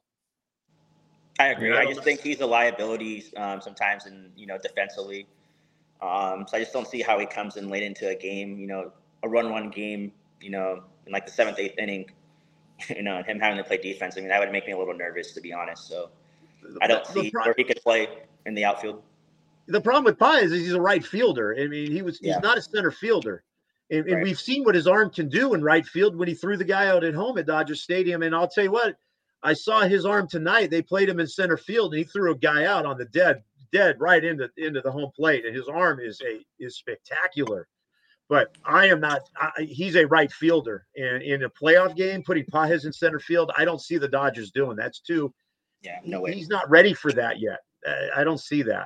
I agree. I just think he's a liability um, sometimes, in you know, defensively. Um, so I just don't see how he comes in late into a game. You know, a run-one game. You know, in like the seventh, eighth inning. You know, and him having to play defense. I mean, that would make me a little nervous, to be honest. So I don't see pro- where he could play in the outfield. The problem with Pages is he's a right fielder. I mean, he was he's yeah. not a center fielder. And, and right. we've seen what his arm can do in right field when he threw the guy out at home at Dodger Stadium. And I'll tell you what, I saw his arm tonight. They played him in center field, and he threw a guy out on the dead, dead right into, into the home plate. And his arm is a is spectacular. But I am not I, – he's a right fielder. And in a playoff game, putting Pages in center field, I don't see the Dodgers doing. That's too – yeah, no way. He's not ready for that yet. I don't see that.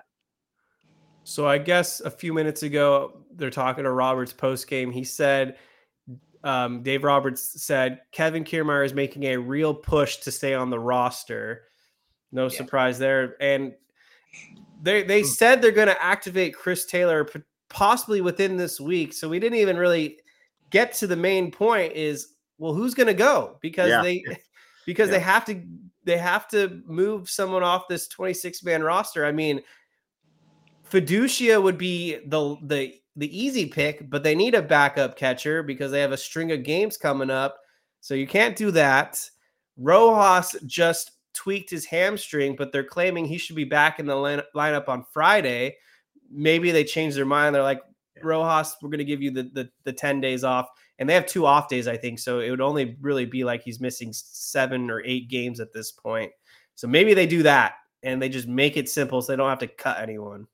So I guess a few minutes ago, they're talking to Roberts post-game. He said um, – Dave Roberts said Kevin Kiermaier is making a real push to stay on the roster. No yeah. surprise there. And they they said they're going to activate Chris Taylor – possibly within this week. So we didn't even really get to the main point is, well, who's going to go? Because yeah. they, because yeah. they have to, they have to move someone off this twenty-six man roster. I mean, Fiducia would be the, the, the easy pick, but they need a backup catcher because they have a string of games coming up. So you can't do that. Rojas just tweaked his hamstring, but they're claiming he should be back in the line, lineup on Friday. Maybe they change their mind. They're like, Rojas, we're going to give you the, the the ten days off. And they have two off days, I think. So it would only really be like he's missing seven or eight games at this point. So maybe they do that and they just make it simple so they don't have to cut anyone.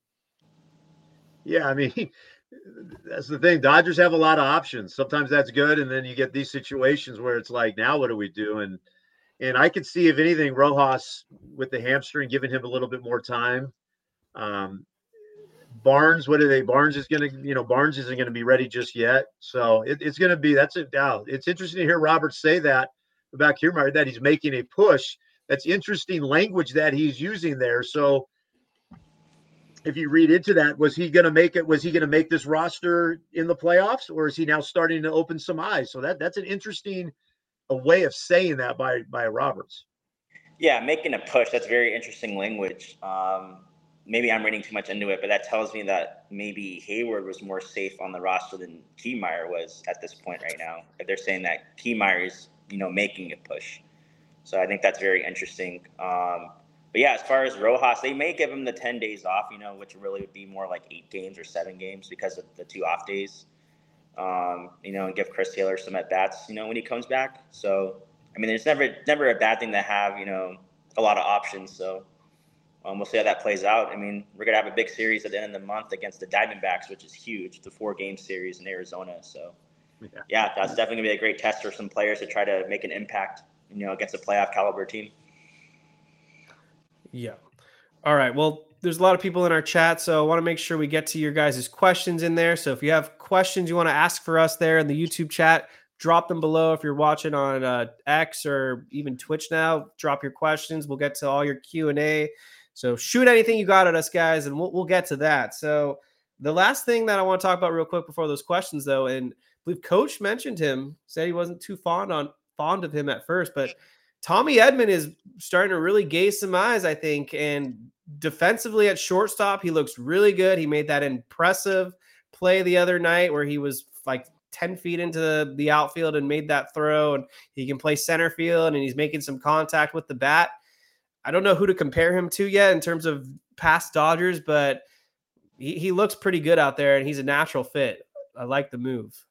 Yeah, I mean, that's the thing. Dodgers have a lot of options. Sometimes that's good. And then you get these situations where it's like, now what do we do? And and I could see, if anything, Rojas with the hamstring, giving him a little bit more time. Um Barnes, what are they? Barnes is going to, you know, Barnes isn't going to be ready just yet. So it, it's going to be, that's it. Now, it's interesting to hear Robert say that about Kiermaier, that he's making a push. That's interesting language that he's using there. So if you read into that, was he going to make it, was he going to make this roster in the playoffs, or is he now starting to open some eyes? So that that's an interesting a way of saying that by, by Roberts. Yeah. Making a push. That's very interesting language. Um, Maybe I'm reading too much into it, but that tells me that maybe Hayward was more safe on the roster than Kiermaier was at this point right now. If they're saying that Kiermaier is, you know, making a push. So I think that's very interesting. Um, but yeah, as far as Rojas, they may give him the ten days off, you know, which really would be more like eight games or seven games because of the two off days, um, you know, and give Chris Taylor some at-bats, you know, when he comes back. So, I mean, there's never, never a bad thing to have, you know, a lot of options. So, Um, we'll see how that plays out. I mean, we're going to have a big series at the end of the month against the Diamondbacks, which is huge, the four-game series in Arizona. So, yeah, yeah that's definitely going to be a great test for some players to try to make an impact, you know, against a playoff caliber team. Yeah. All right. Well, there's a lot of people in our chat, so I want to make sure we get to your guys' questions in there. So if you have questions you want to ask for us there in the YouTube chat, drop them below. If you're watching on uh, X or even Twitch now, drop your questions. We'll get to all your Q and A. So shoot anything you got at us, guys, and we'll we'll get to that. So The last thing that I want to talk about real quick before those questions, though, and I believe Coach mentioned him, said he wasn't too fond on fond of him at first, but Tommy Edman is starting to really gaze some eyes, I think. And defensively at shortstop, he looks really good. He made that impressive play the other night where he was like ten feet into the, the outfield and made that throw. And he can play center field, and he's making some contact with the bat. I don't know who to compare him to yet in terms of past Dodgers, but he, he looks pretty good out there, and he's a natural fit. I like the move.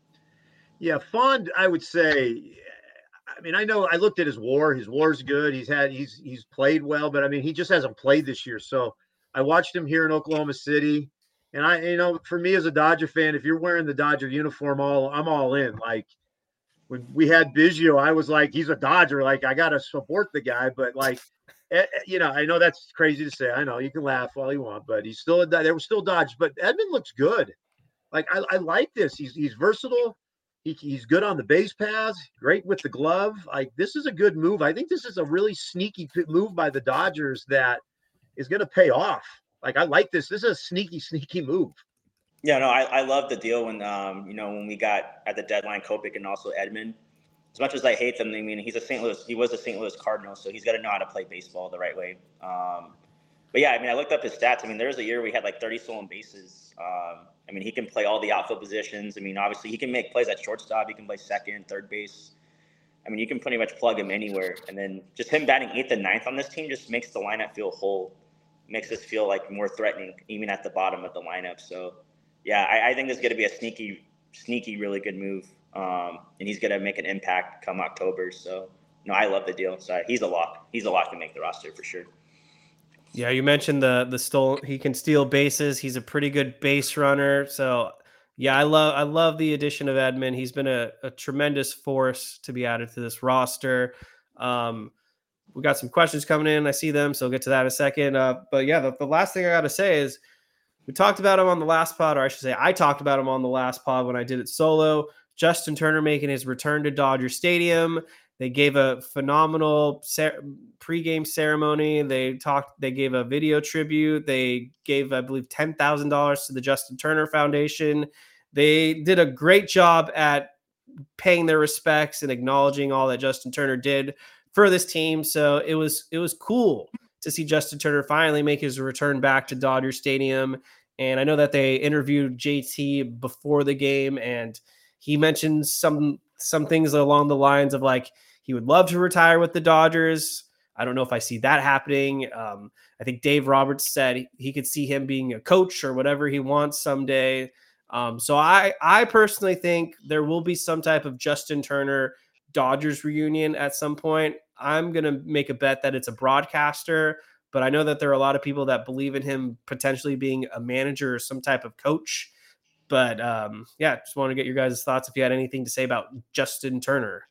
Yeah, fond, I would say. I mean, I know I looked at his WAR. His WAR's good. He's had he's he's played well, but I mean, he just hasn't played this year. So I watched him here in Oklahoma City, and I, you know, for me as a Dodger fan, if you're wearing the Dodger uniform, all I'm all in. Like when we had Biggio, I was like, he's a Dodger. Like I gotta support the guy, but like, you know, I know that's crazy to say. I know you can laugh all you want, but he's still a they were still Dodgers. But Edman looks good. Like I, I like this. He's he's versatile. He, he's good on the base paths, great with the glove. Like this is a good move. I think this is a really sneaky move by the Dodgers that is going to pay off. Like I like this. This is a sneaky, sneaky move. Yeah, no, I, I love the deal when um you know when we got at the deadline Kopech and also Edman. As much as I hate them, I mean he's a Saint Louis. He was a Saint Louis Cardinal, so he's got to know how to play baseball the right way. Um, but yeah, I mean I looked up his stats. I mean there was a year we had like thirty stolen bases. Um, I mean, he can play all the outfield positions. I mean, obviously, he can make plays at shortstop. He can play second, third base. I mean, you can pretty much plug him anywhere. And then just him batting eighth and ninth on this team just makes the lineup feel whole, makes us feel like more threatening, even at the bottom of the lineup. So, yeah, I, I think this is going to be a sneaky, sneaky, really good move. Um, and he's going to make an impact come October. So, no, I love the deal. So he's a lock. He's a lock to make the roster for sure. Yeah, you mentioned the the stole. He can steal bases. He's a pretty good base runner. So, yeah, I love I love the addition of Edman. He's been a, a tremendous force to be added to this roster. Um, we got some questions coming in. I see them, so we'll get to that in a second. Uh, but yeah, the, the last thing I got to say is we talked about him on the last pod, or I should say, I talked about him on the last pod when I did it solo. Justin Turner making his return to Dodger Stadium. They gave a phenomenal cer- pregame ceremony. They talked. They gave a video tribute. They gave, I believe, ten thousand dollars to the Justin Turner Foundation. They did a great job at paying their respects and acknowledging all that Justin Turner did for this team. So it was it was cool to see Justin Turner finally make his return back to Dodger Stadium. And I know that they interviewed J T before the game, and he mentioned some some things along the lines of like he would love to retire with the Dodgers. I don't know if I see that happening. Um, I think Dave Roberts said he could see him being a coach or whatever he wants someday. Um, so I, I personally think there will be some type of Justin Turner Dodgers reunion at some point. I'm going to make a bet that it's a broadcaster, but I know that there are a lot of people that believe in him potentially being a manager or some type of coach. But um, yeah, just want to get your guys' thoughts if you had anything to say about Justin Turner.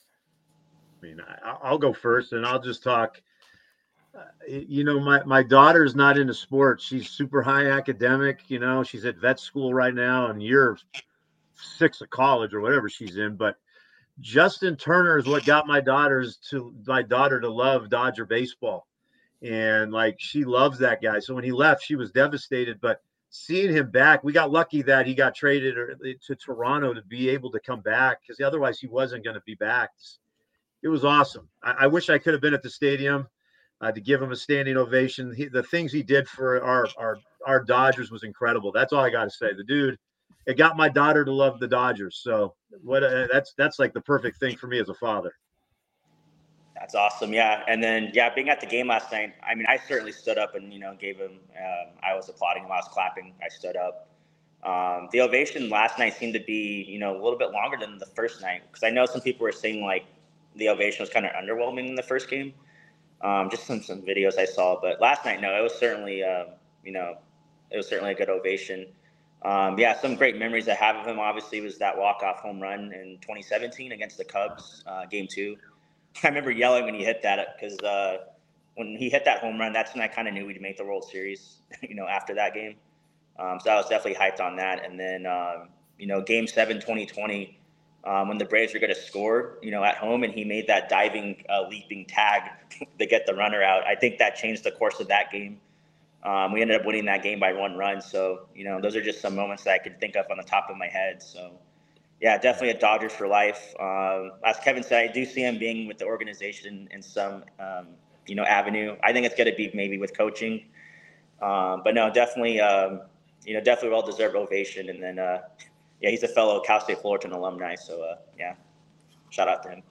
I mean, I'll go first, and I'll just talk. Uh, you know, my, my daughter's not into sports. She's super high academic. You know, she's at vet school right now, and year six of college or whatever she's in. But Justin Turner is what got my daughters to my daughter to love Dodger baseball, and like she loves that guy. So when he left, she was devastated. But seeing him back, we got lucky that he got traded to Toronto to be able to come back, because otherwise he wasn't going to be back. It was awesome. I, I wish I could have been at the stadium uh, to give him a standing ovation. He, the things he did for our, our, our Dodgers was incredible. That's all I got to say. The dude, it got my daughter to love the Dodgers. So what a, that's, that's like the perfect thing for me as a father. That's awesome. Yeah. And then, yeah, being at the game last night, I mean, I certainly stood up and, you know, gave him, um, I was applauding him. I was clapping. I stood up. Um, the ovation last night seemed to be, you know, a little bit longer than the first night. Cause I know some people were saying like, the ovation was kind of underwhelming in the first game. Um, just some, some videos I saw, but last night, no, it was certainly, uh, you know, it was certainly a good ovation. Um, yeah, some great memories I have of him, obviously, was that walk-off home run in twenty seventeen against the Cubs, uh, game two. I remember yelling when he hit that, because uh, when he hit that home run, that's when I kind of knew we'd make the World Series, you know, after that game. Um, so I was definitely hyped on that. And then, um, you know, game seven, twenty twenty, Um, when the Braves were going to score, you know, at home, and he made that diving, uh, leaping tag to get the runner out. I think that changed the course of that game. Um, we ended up winning that game by one run. So, you know, those are just some moments that I can think of on the top of my head. So, yeah, definitely a Dodgers for life. Um, as Kevin said, I do see him being with the organization in some, um, you know, avenue. I think it's going to be maybe with coaching. Um, but no, definitely, um, you know, definitely well-deserved ovation. And then, uh, yeah, he's a fellow Cal State Fullerton alumni. So, uh, yeah, shout out to him.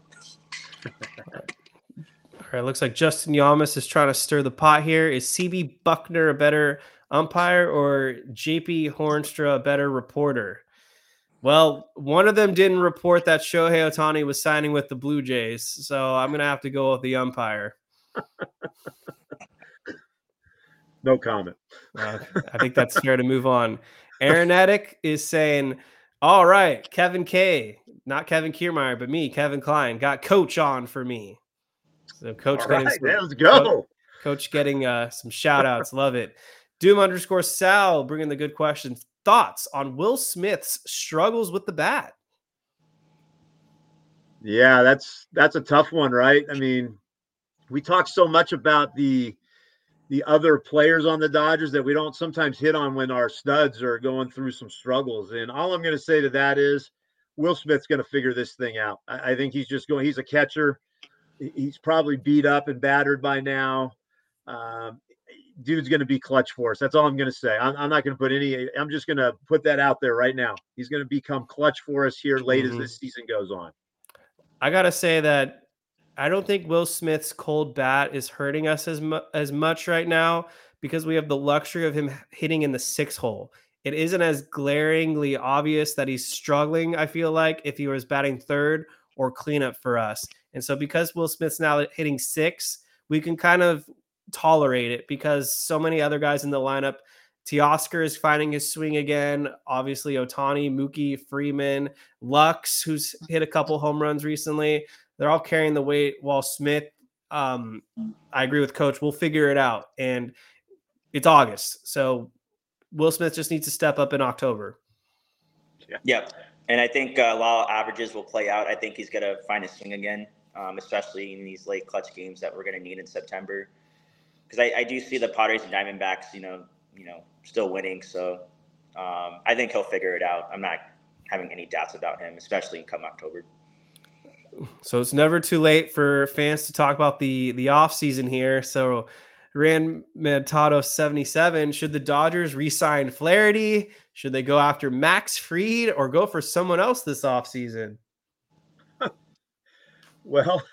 All right, looks like Justin Yamas is trying to stir the pot here. Is C B Buckner a better umpire or J P Hornstra a better reporter? Well, one of them didn't report that Shohei Ohtani was signing with the Blue Jays, so I'm going to have to go with the umpire. No comment. Uh, I think that's fair to move on. Aaron Edick is saying, all right, Kevin K, not Kevin Kiermaier, but me, Kevin Klein, got coach on for me. So coach All getting right, some, let's go. Coach, coach getting uh, some shout outs. Love it. Doom underscore Sal bringing the good questions. Thoughts on Will Smith's struggles with the bat? Yeah, that's that's a tough one, right? I mean, we talk so much about the the other players on the Dodgers that we don't sometimes hit on when our studs are going through some struggles. And all I'm going to say to that is Will Smith's going to figure this thing out. I, I think he's just going, he's a catcher. He's probably beat up and battered by now. Um, dude's going to be clutch for us. That's all I'm going to say. I'm, I'm not going to put any, I'm just going to put that out there right now. He's going to become clutch for us here late mm-hmm. as this season goes on. I got to say that I don't think Will Smith's cold bat is hurting us as, mu- as much right now because we have the luxury of him hitting in the six hole. It isn't as glaringly obvious that he's struggling, I feel like, if he was batting third or cleanup for us. And so because Will Smith's now hitting six, we can kind of tolerate it because so many other guys in the lineup, Teoscar is finding his swing again. Obviously, Ohtani, Mookie, Freeman, Lux, who's hit a couple home runs recently. They're all carrying the weight while Smith, um, I agree with Coach, we'll figure it out. And it's August. So Will Smith just needs to step up in October. Yeah. Yep. And I think uh, while averages will play out, I think he's going to find his swing again. Um, especially in these late clutch games that we're going to need in September, because I, I do see the Padres and Diamondbacks, you know, you know, still winning. So um, I think he'll figure it out. I'm not having any doubts about him, especially come October. So it's never too late for fans to talk about the the off season here. So Ran Metato seventy-seven, should the Dodgers re-sign Flaherty? Should they go after Max Fried or go for someone else this off season? Well,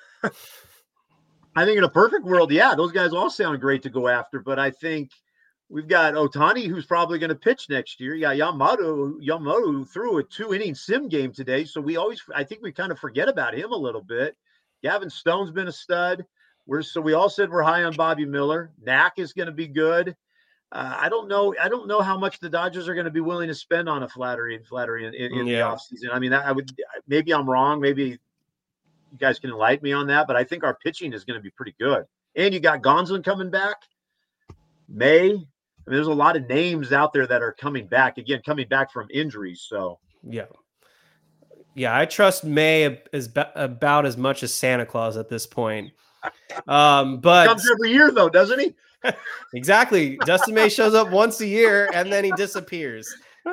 I think in a perfect world, yeah, those guys all sound great to go after. But I think we've got Ohtani, who's probably going to pitch next year. You got Yamamoto, Yamamoto who threw a two-inning sim game today. So we always, I think we kind of forget about him a little bit. Gavin Stone's been a stud. We're so we all said we're high on Bobby Miller. Knack is going to be good. Uh, I don't know. I don't know how much the Dodgers are going to be willing to spend on a Flattery and Flattery in, in, in yeah. the offseason. I mean, I would maybe I'm wrong. Maybe you guys can enlighten me on that, but I think our pitching is going to be pretty good. And you got Gonsolin coming back. May. I mean, there's a lot of names out there that are coming back, again, coming back from injuries. So, yeah. Yeah, I trust May as about as much as Santa Claus at this point. Um, but he comes every year, though, doesn't he? Exactly. Dustin May shows up once a year, and then he disappears.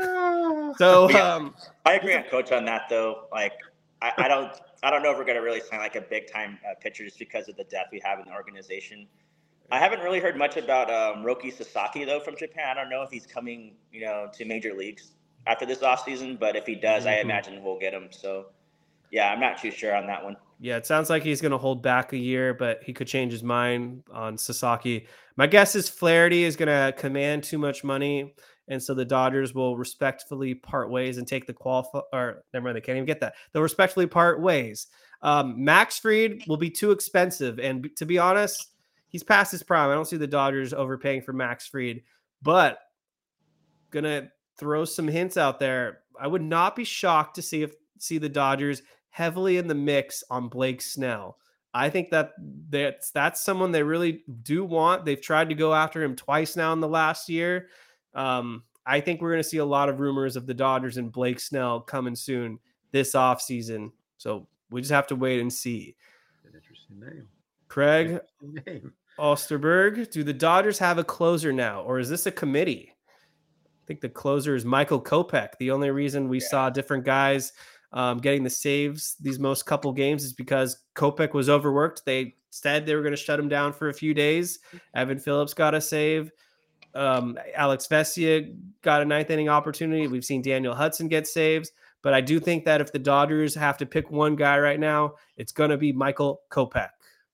So um, I agree on Coach on that, though. Like, I, I don't – I don't know if we're going to really sign like a big time uh, pitcher just because of the depth we have in the organization. I haven't really heard much about um, Roki Sasaki though from Japan. I don't know if he's coming, you know, to major leagues after this offseason, but if he does, mm-hmm. I imagine we'll get him. So yeah, I'm not too sure on that one. Yeah, it sounds like he's going to hold back a year, but he could change his mind on Sasaki. My guess is Flaherty is going to command too much money. And so the Dodgers will respectfully part ways and take the qualify. Or never mind, they can't even get that. They'll respectfully part ways. Um, Max Fried will be too expensive, and to be honest, he's past his prime. I don't see the Dodgers overpaying for Max Fried, but gonna throw some hints out there. I would not be shocked to see if see the Dodgers heavily in the mix on Blake Snell. I think that that's that's someone they really do want. They've tried to go after him twice now in the last year. Um, I think we're going to see a lot of rumors of the Dodgers and Blake Snell coming soon this offseason. So we just have to wait and see. An interesting name. Craig, interesting name. Osterberg, do the Dodgers have a closer now, or is this a committee? I think the closer is Michael Kopech. The only reason we yeah. saw different guys um, getting the saves these most couple games is because Kopech was overworked. They said they were going to shut him down for a few days. Evan Phillips got a save. Um, Alex Vesia got a ninth inning opportunity. We've seen Daniel Hudson get saves. But I do think that if the Dodgers have to pick one guy right now, it's going to be Michael Kopech.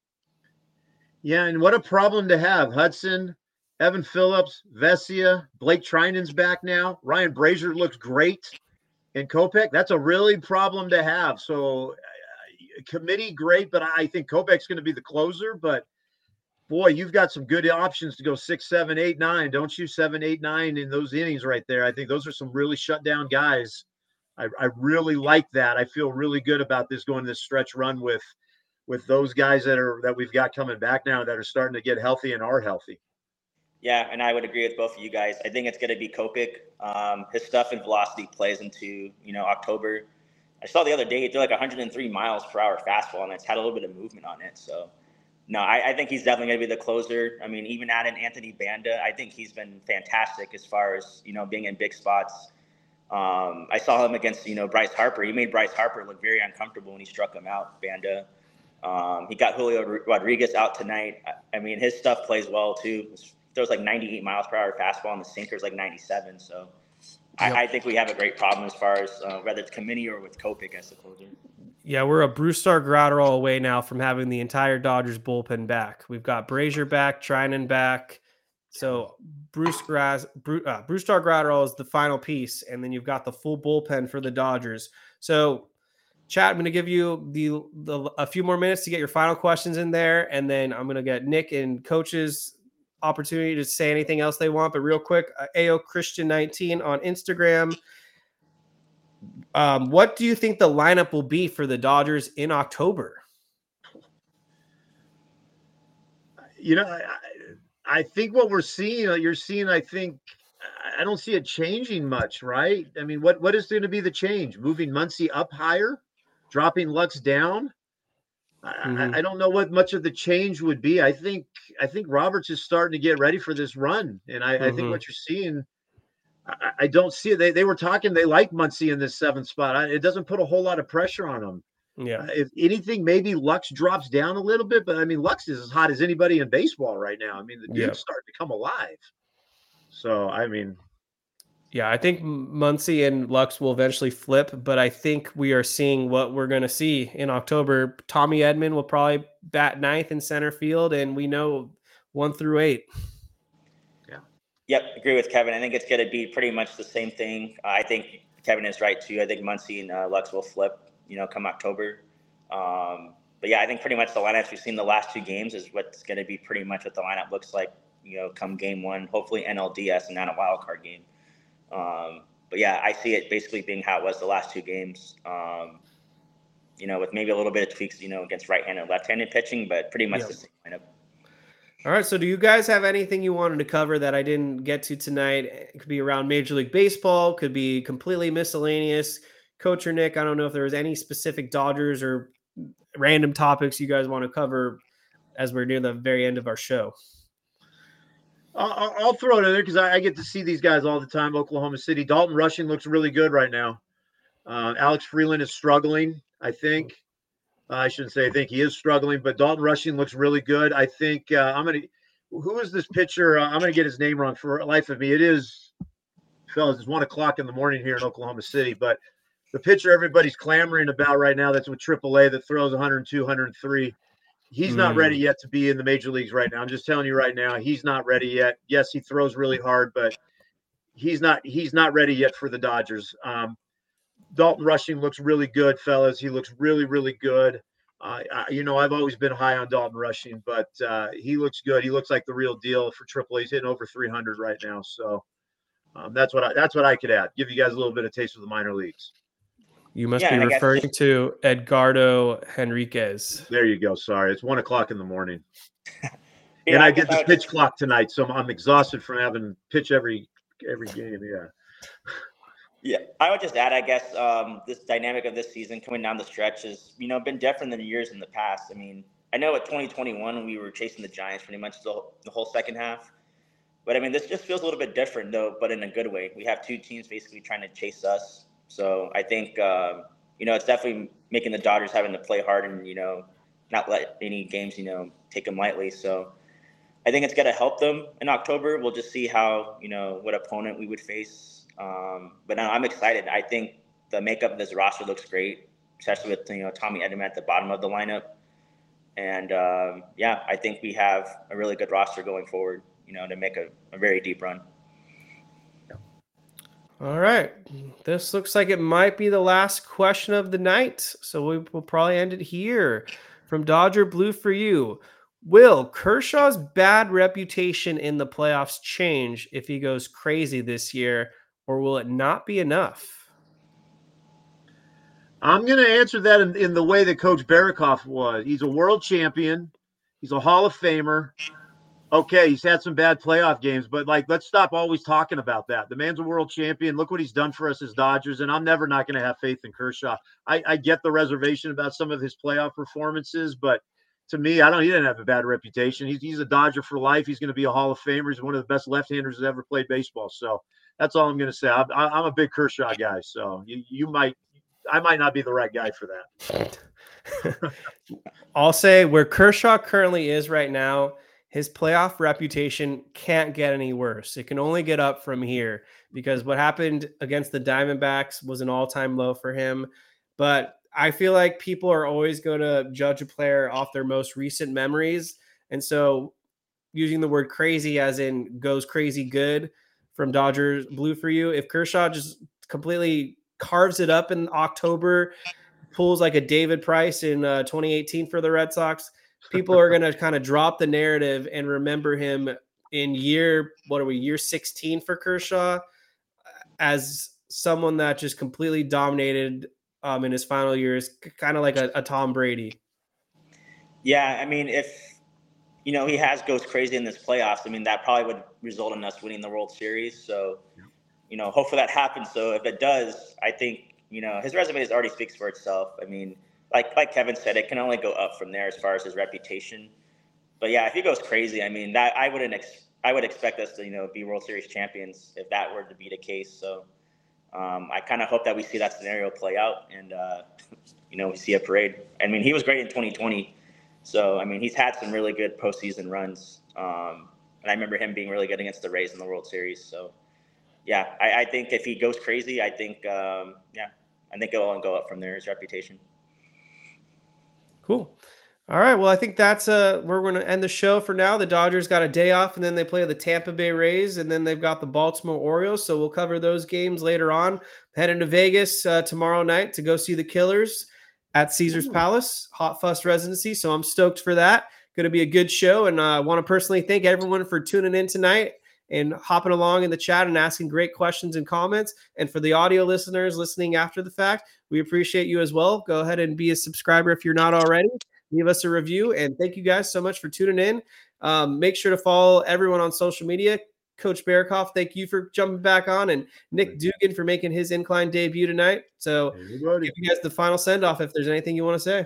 Yeah, and what a problem to have. Hudson, Evan Phillips, Vesia, Blake Trinan's back now. Ryan Brazier looks great. And Kopech, that's a really problem to have. So uh, committee, great, but I think Kopech's going to be the closer. But, boy, you've got some good options to go six, seven, eight, nine, don't you? Seven, eight, nine in those innings right there. I think those are some really shut down guys. I, I really like that. I feel really good about this going this stretch run with with those guys that are that we've got coming back now that are starting to get healthy and are healthy. Yeah, and I would agree with both of you guys. I think it's going to be Kopech. Um, his stuff and velocity plays into, you know, October. I saw the other day he threw like one hundred three miles per hour fastball, and it's had a little bit of movement on it. So, no, I, I think he's definitely going to be the closer. I mean, even adding Anthony Banda, I think he's been fantastic as far as, you know, being in big spots. Um, I saw him against, you know, Bryce Harper. He made Bryce Harper look very uncomfortable when he struck him out, Banda. Um, he got Julio Rodriguez out tonight. I, I mean, his stuff plays well, too. He throws like ninety-eight miles per hour fastball, and the sinker's like ninety-seven. So yep. I, I think we have a great problem as far as uh, whether it's Committee or with Kopech as the closer. Yeah, we're a Brusdar Graterol away now from having the entire Dodgers bullpen back. We've got Brazier back, Trinan back. So Bruce Gras, Bruce, uh, Brusdar Graterol is the final piece, and then you've got the full bullpen for the Dodgers. So, chat, I'm going to give you the, the a few more minutes to get your final questions in there, and then I'm going to get Nick and Coach's opportunity to say anything else they want. But real quick, uh, A O Christian nineteen on Instagram. Um, what do you think the lineup will be for the Dodgers in October? You know, I, I think what we're seeing, you're seeing, I think, I don't see it changing much, right? I mean, what, what is going to be the change? Moving Muncy up higher, dropping Lux down? Mm-hmm. I, I don't know what much of the change would be. I think I think Roberts is starting to get ready for this run. And I, mm-hmm. I think what you're seeing, I, I don't see it. They, they were talking, they like Muncy in this seventh spot. I, it doesn't put a whole lot of pressure on them. Yeah. Uh, if anything, maybe Lux drops down a little bit, but I mean, Lux is as hot as anybody in baseball right now. I mean, the dude's yeah. starting to come alive. So, I mean, yeah, I think Muncy and Lux will eventually flip, but I think we are seeing what we're going to see in October. Tommy Edman will probably bat ninth in center field, and we know one through eight. Yeah. Yep, agree with Kevin. I think it's going to be pretty much the same thing. Uh, I think Kevin is right too. I think Muncy and uh, Lux will flip, you know, come October. Um, but yeah, I think pretty much the lineups we've seen the last two games is what's going to be pretty much what the lineup looks like, you know, come game one, hopefully N L D S and not a wild card game. Um, but yeah, I see it basically being how it was the last two games, um, you know, with maybe a little bit of tweaks, you know, against right-handed, left-handed pitching, but pretty much yeah. the same lineup. All right. So do you guys have anything you wanted to cover that I didn't get to tonight? It could be around Major League Baseball, could be completely miscellaneous. Coach or Nick, I don't know if there was any specific Dodgers or random topics you guys want to cover as we're near the very end of our show. I'll, I'll throw it in there because I, I get to see these guys all the time. Oklahoma City. Dalton Rushing looks really good right now. Uh, Alex Freeland is struggling, I think. Uh, I shouldn't say I think he is struggling, but Dalton Rushing looks really good. I think uh, I'm going to – who is this pitcher? Uh, I'm going to get his name wrong for the life of me. It is – fellas, it's one o'clock in the morning here in Oklahoma City, but the pitcher everybody's clamoring about right now that's with triple A that throws one oh two, one oh three. He's not mm. ready yet to be in the major leagues right now. I'm just telling you right now, he's not ready yet. Yes, he throws really hard, but he's not he's not ready yet for the Dodgers. Um, Dalton Rushing looks really good, fellas. He looks really, really good. Uh, I, you know, I've always been high on Dalton Rushing, but uh, he looks good. He looks like the real deal for triple A. He's hitting over three hundred right now. So um, that's what I, that's what I could add. Give you guys a little bit of taste of the minor leagues. You must yeah, be referring guess- to Edgardo Henriquez. There you go. Sorry. It's one o'clock in the morning. yeah, and I, I did the I pitch just... clock tonight, so I'm exhausted from having pitch every every game. Yeah. Yeah, I would just add, I guess, um, this dynamic of this season coming down the stretch has, you know, been different than years in the past. I mean, I know at twenty twenty-one, we were chasing the Giants pretty much the, the whole second half. But, I mean, this just feels a little bit different, though, but in a good way. We have two teams basically trying to chase us. So I think, um, you know, it's definitely making the Dodgers having to play hard and, you know, not let any games, you know, take them lightly. So I think it's going to help them in October. We'll just see how, you know, what opponent we would face. Um, but no, I'm excited. I think the makeup of this roster looks great, especially with, you know, Tommy Edman at the bottom of the lineup. And, um, yeah, I think we have a really good roster going forward, you know, to make a, a very deep run. All right. This looks like it might be the last question of the night. So we will probably end it here. From Dodger Blue for you. Will Kershaw's bad reputation in the playoffs change if he goes crazy this year, or will it not be enough? I'm going to answer that in, in the way that Coach Barikoff was. He's a world champion. He's a Hall of Famer. Okay, he's had some bad playoff games, but, like, let's stop always talking about that. The man's a world champion. Look what he's done for us as Dodgers, and I'm never not going to have faith in Kershaw. I, I get the reservation about some of his playoff performances, but to me, I don't. He didn't have a bad reputation. He's he's a Dodger for life. He's going to be a Hall of Famer. He's one of the best left-handers that ever played baseball. So that's all I'm going to say. I'm, I'm a big Kershaw guy. So you you might, I might not be the right guy for that. I'll say where Kershaw currently is right now, his playoff reputation can't get any worse. It can only get up from here because what happened against the Diamondbacks was an all-time low for him. But I feel like people are always going to judge a player off their most recent memories. And so using the word crazy as in goes crazy good from Dodgers Blue for you, if Kershaw just completely carves it up in October, pulls like a David Price in uh, twenty eighteen for the Red Sox, people are going to kind of drop the narrative and remember him in year, what are we, year sixteen for Kershaw as someone that just completely dominated um, in his final years, kind of like a, a Tom Brady. Yeah, I mean, if, you know, he has goes crazy in this playoffs, I mean, that probably would result in us winning the World Series. So, you know, hopefully that happens. So if it does, I think, you know, his resume already speaks for itself. I mean, Like like Kevin said, it can only go up from there as far as his reputation. But yeah, if he goes crazy, I mean, that I wouldn't ex- I would expect us to, you know, be World Series champions if that were to be the case. So um, I kind of hope that we see that scenario play out and uh, you know, we see a parade. I mean, he was great in twenty twenty. So I mean, he's had some really good postseason runs, um, and I remember him being really good against the Rays in the World Series. So yeah, I, I think if he goes crazy, I think um, yeah, I think it'll go up from there, his reputation. Cool. All right. Well, I think that's uh we're going to end the show for now. The Dodgers got a day off, and then they play the Tampa Bay Rays, and then they've got the Baltimore Orioles. So we'll cover those games later on. Heading to Vegas uh, tomorrow night to go see the Killers at Caesars Ooh. Palace, Hot Fuss residency. So I'm stoked for that. Going to be a good show, and I uh, want to personally thank everyone for tuning in tonight and hopping along in the chat and asking great questions and comments. And for the audio listeners listening after the fact, we appreciate you as well. Go ahead and be a subscriber if you're not already. Leave us a review. And thank you guys so much for tuning in. Um, make sure to follow everyone on social media. Coach Barikoff, thank you for jumping back on. And Nick Dugan for making his Incline debut tonight. So give you guys the final send-off if there's anything you want to say.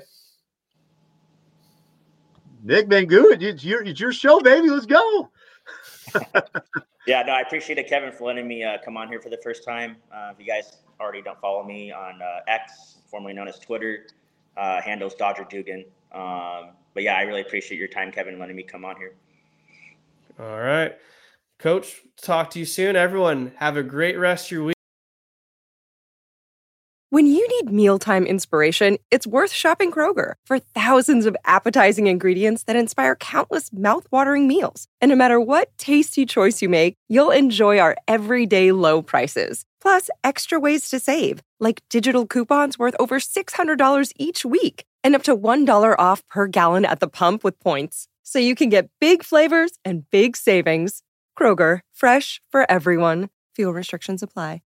Nick, been good. It's your, it's your show, baby. Let's go. Yeah, no, I appreciate it, Kevin, for letting me uh, come on here for the first time. Uh, if you guys already don't follow me on uh, X, formerly known as Twitter, uh, handles Dodger Dugan. Um, but yeah, I really appreciate your time, Kevin, letting me come on here. All right. Coach, talk to you soon. Everyone, have a great rest of your week. When you need mealtime inspiration, it's worth shopping Kroger for thousands of appetizing ingredients that inspire countless mouthwatering meals. And no matter what tasty choice you make, you'll enjoy our everyday low prices. Plus, extra ways to save, like digital coupons worth over six hundred dollars each week and up to one dollar off per gallon at the pump with points. So you can get big flavors and big savings. Kroger, fresh for everyone. Fuel restrictions apply.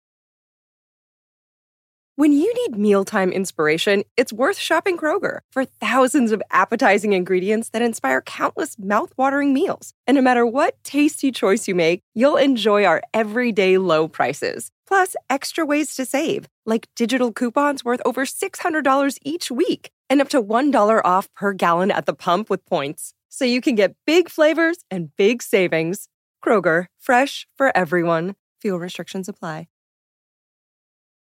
When you need mealtime inspiration, it's worth shopping Kroger for thousands of appetizing ingredients that inspire countless mouthwatering meals. And no matter what tasty choice you make, you'll enjoy our everyday low prices. Plus, extra ways to save, like digital coupons worth over six hundred dollars each week and up to one dollar off per gallon at the pump with points. So you can get big flavors and big savings. Kroger, fresh for everyone. Fuel restrictions apply.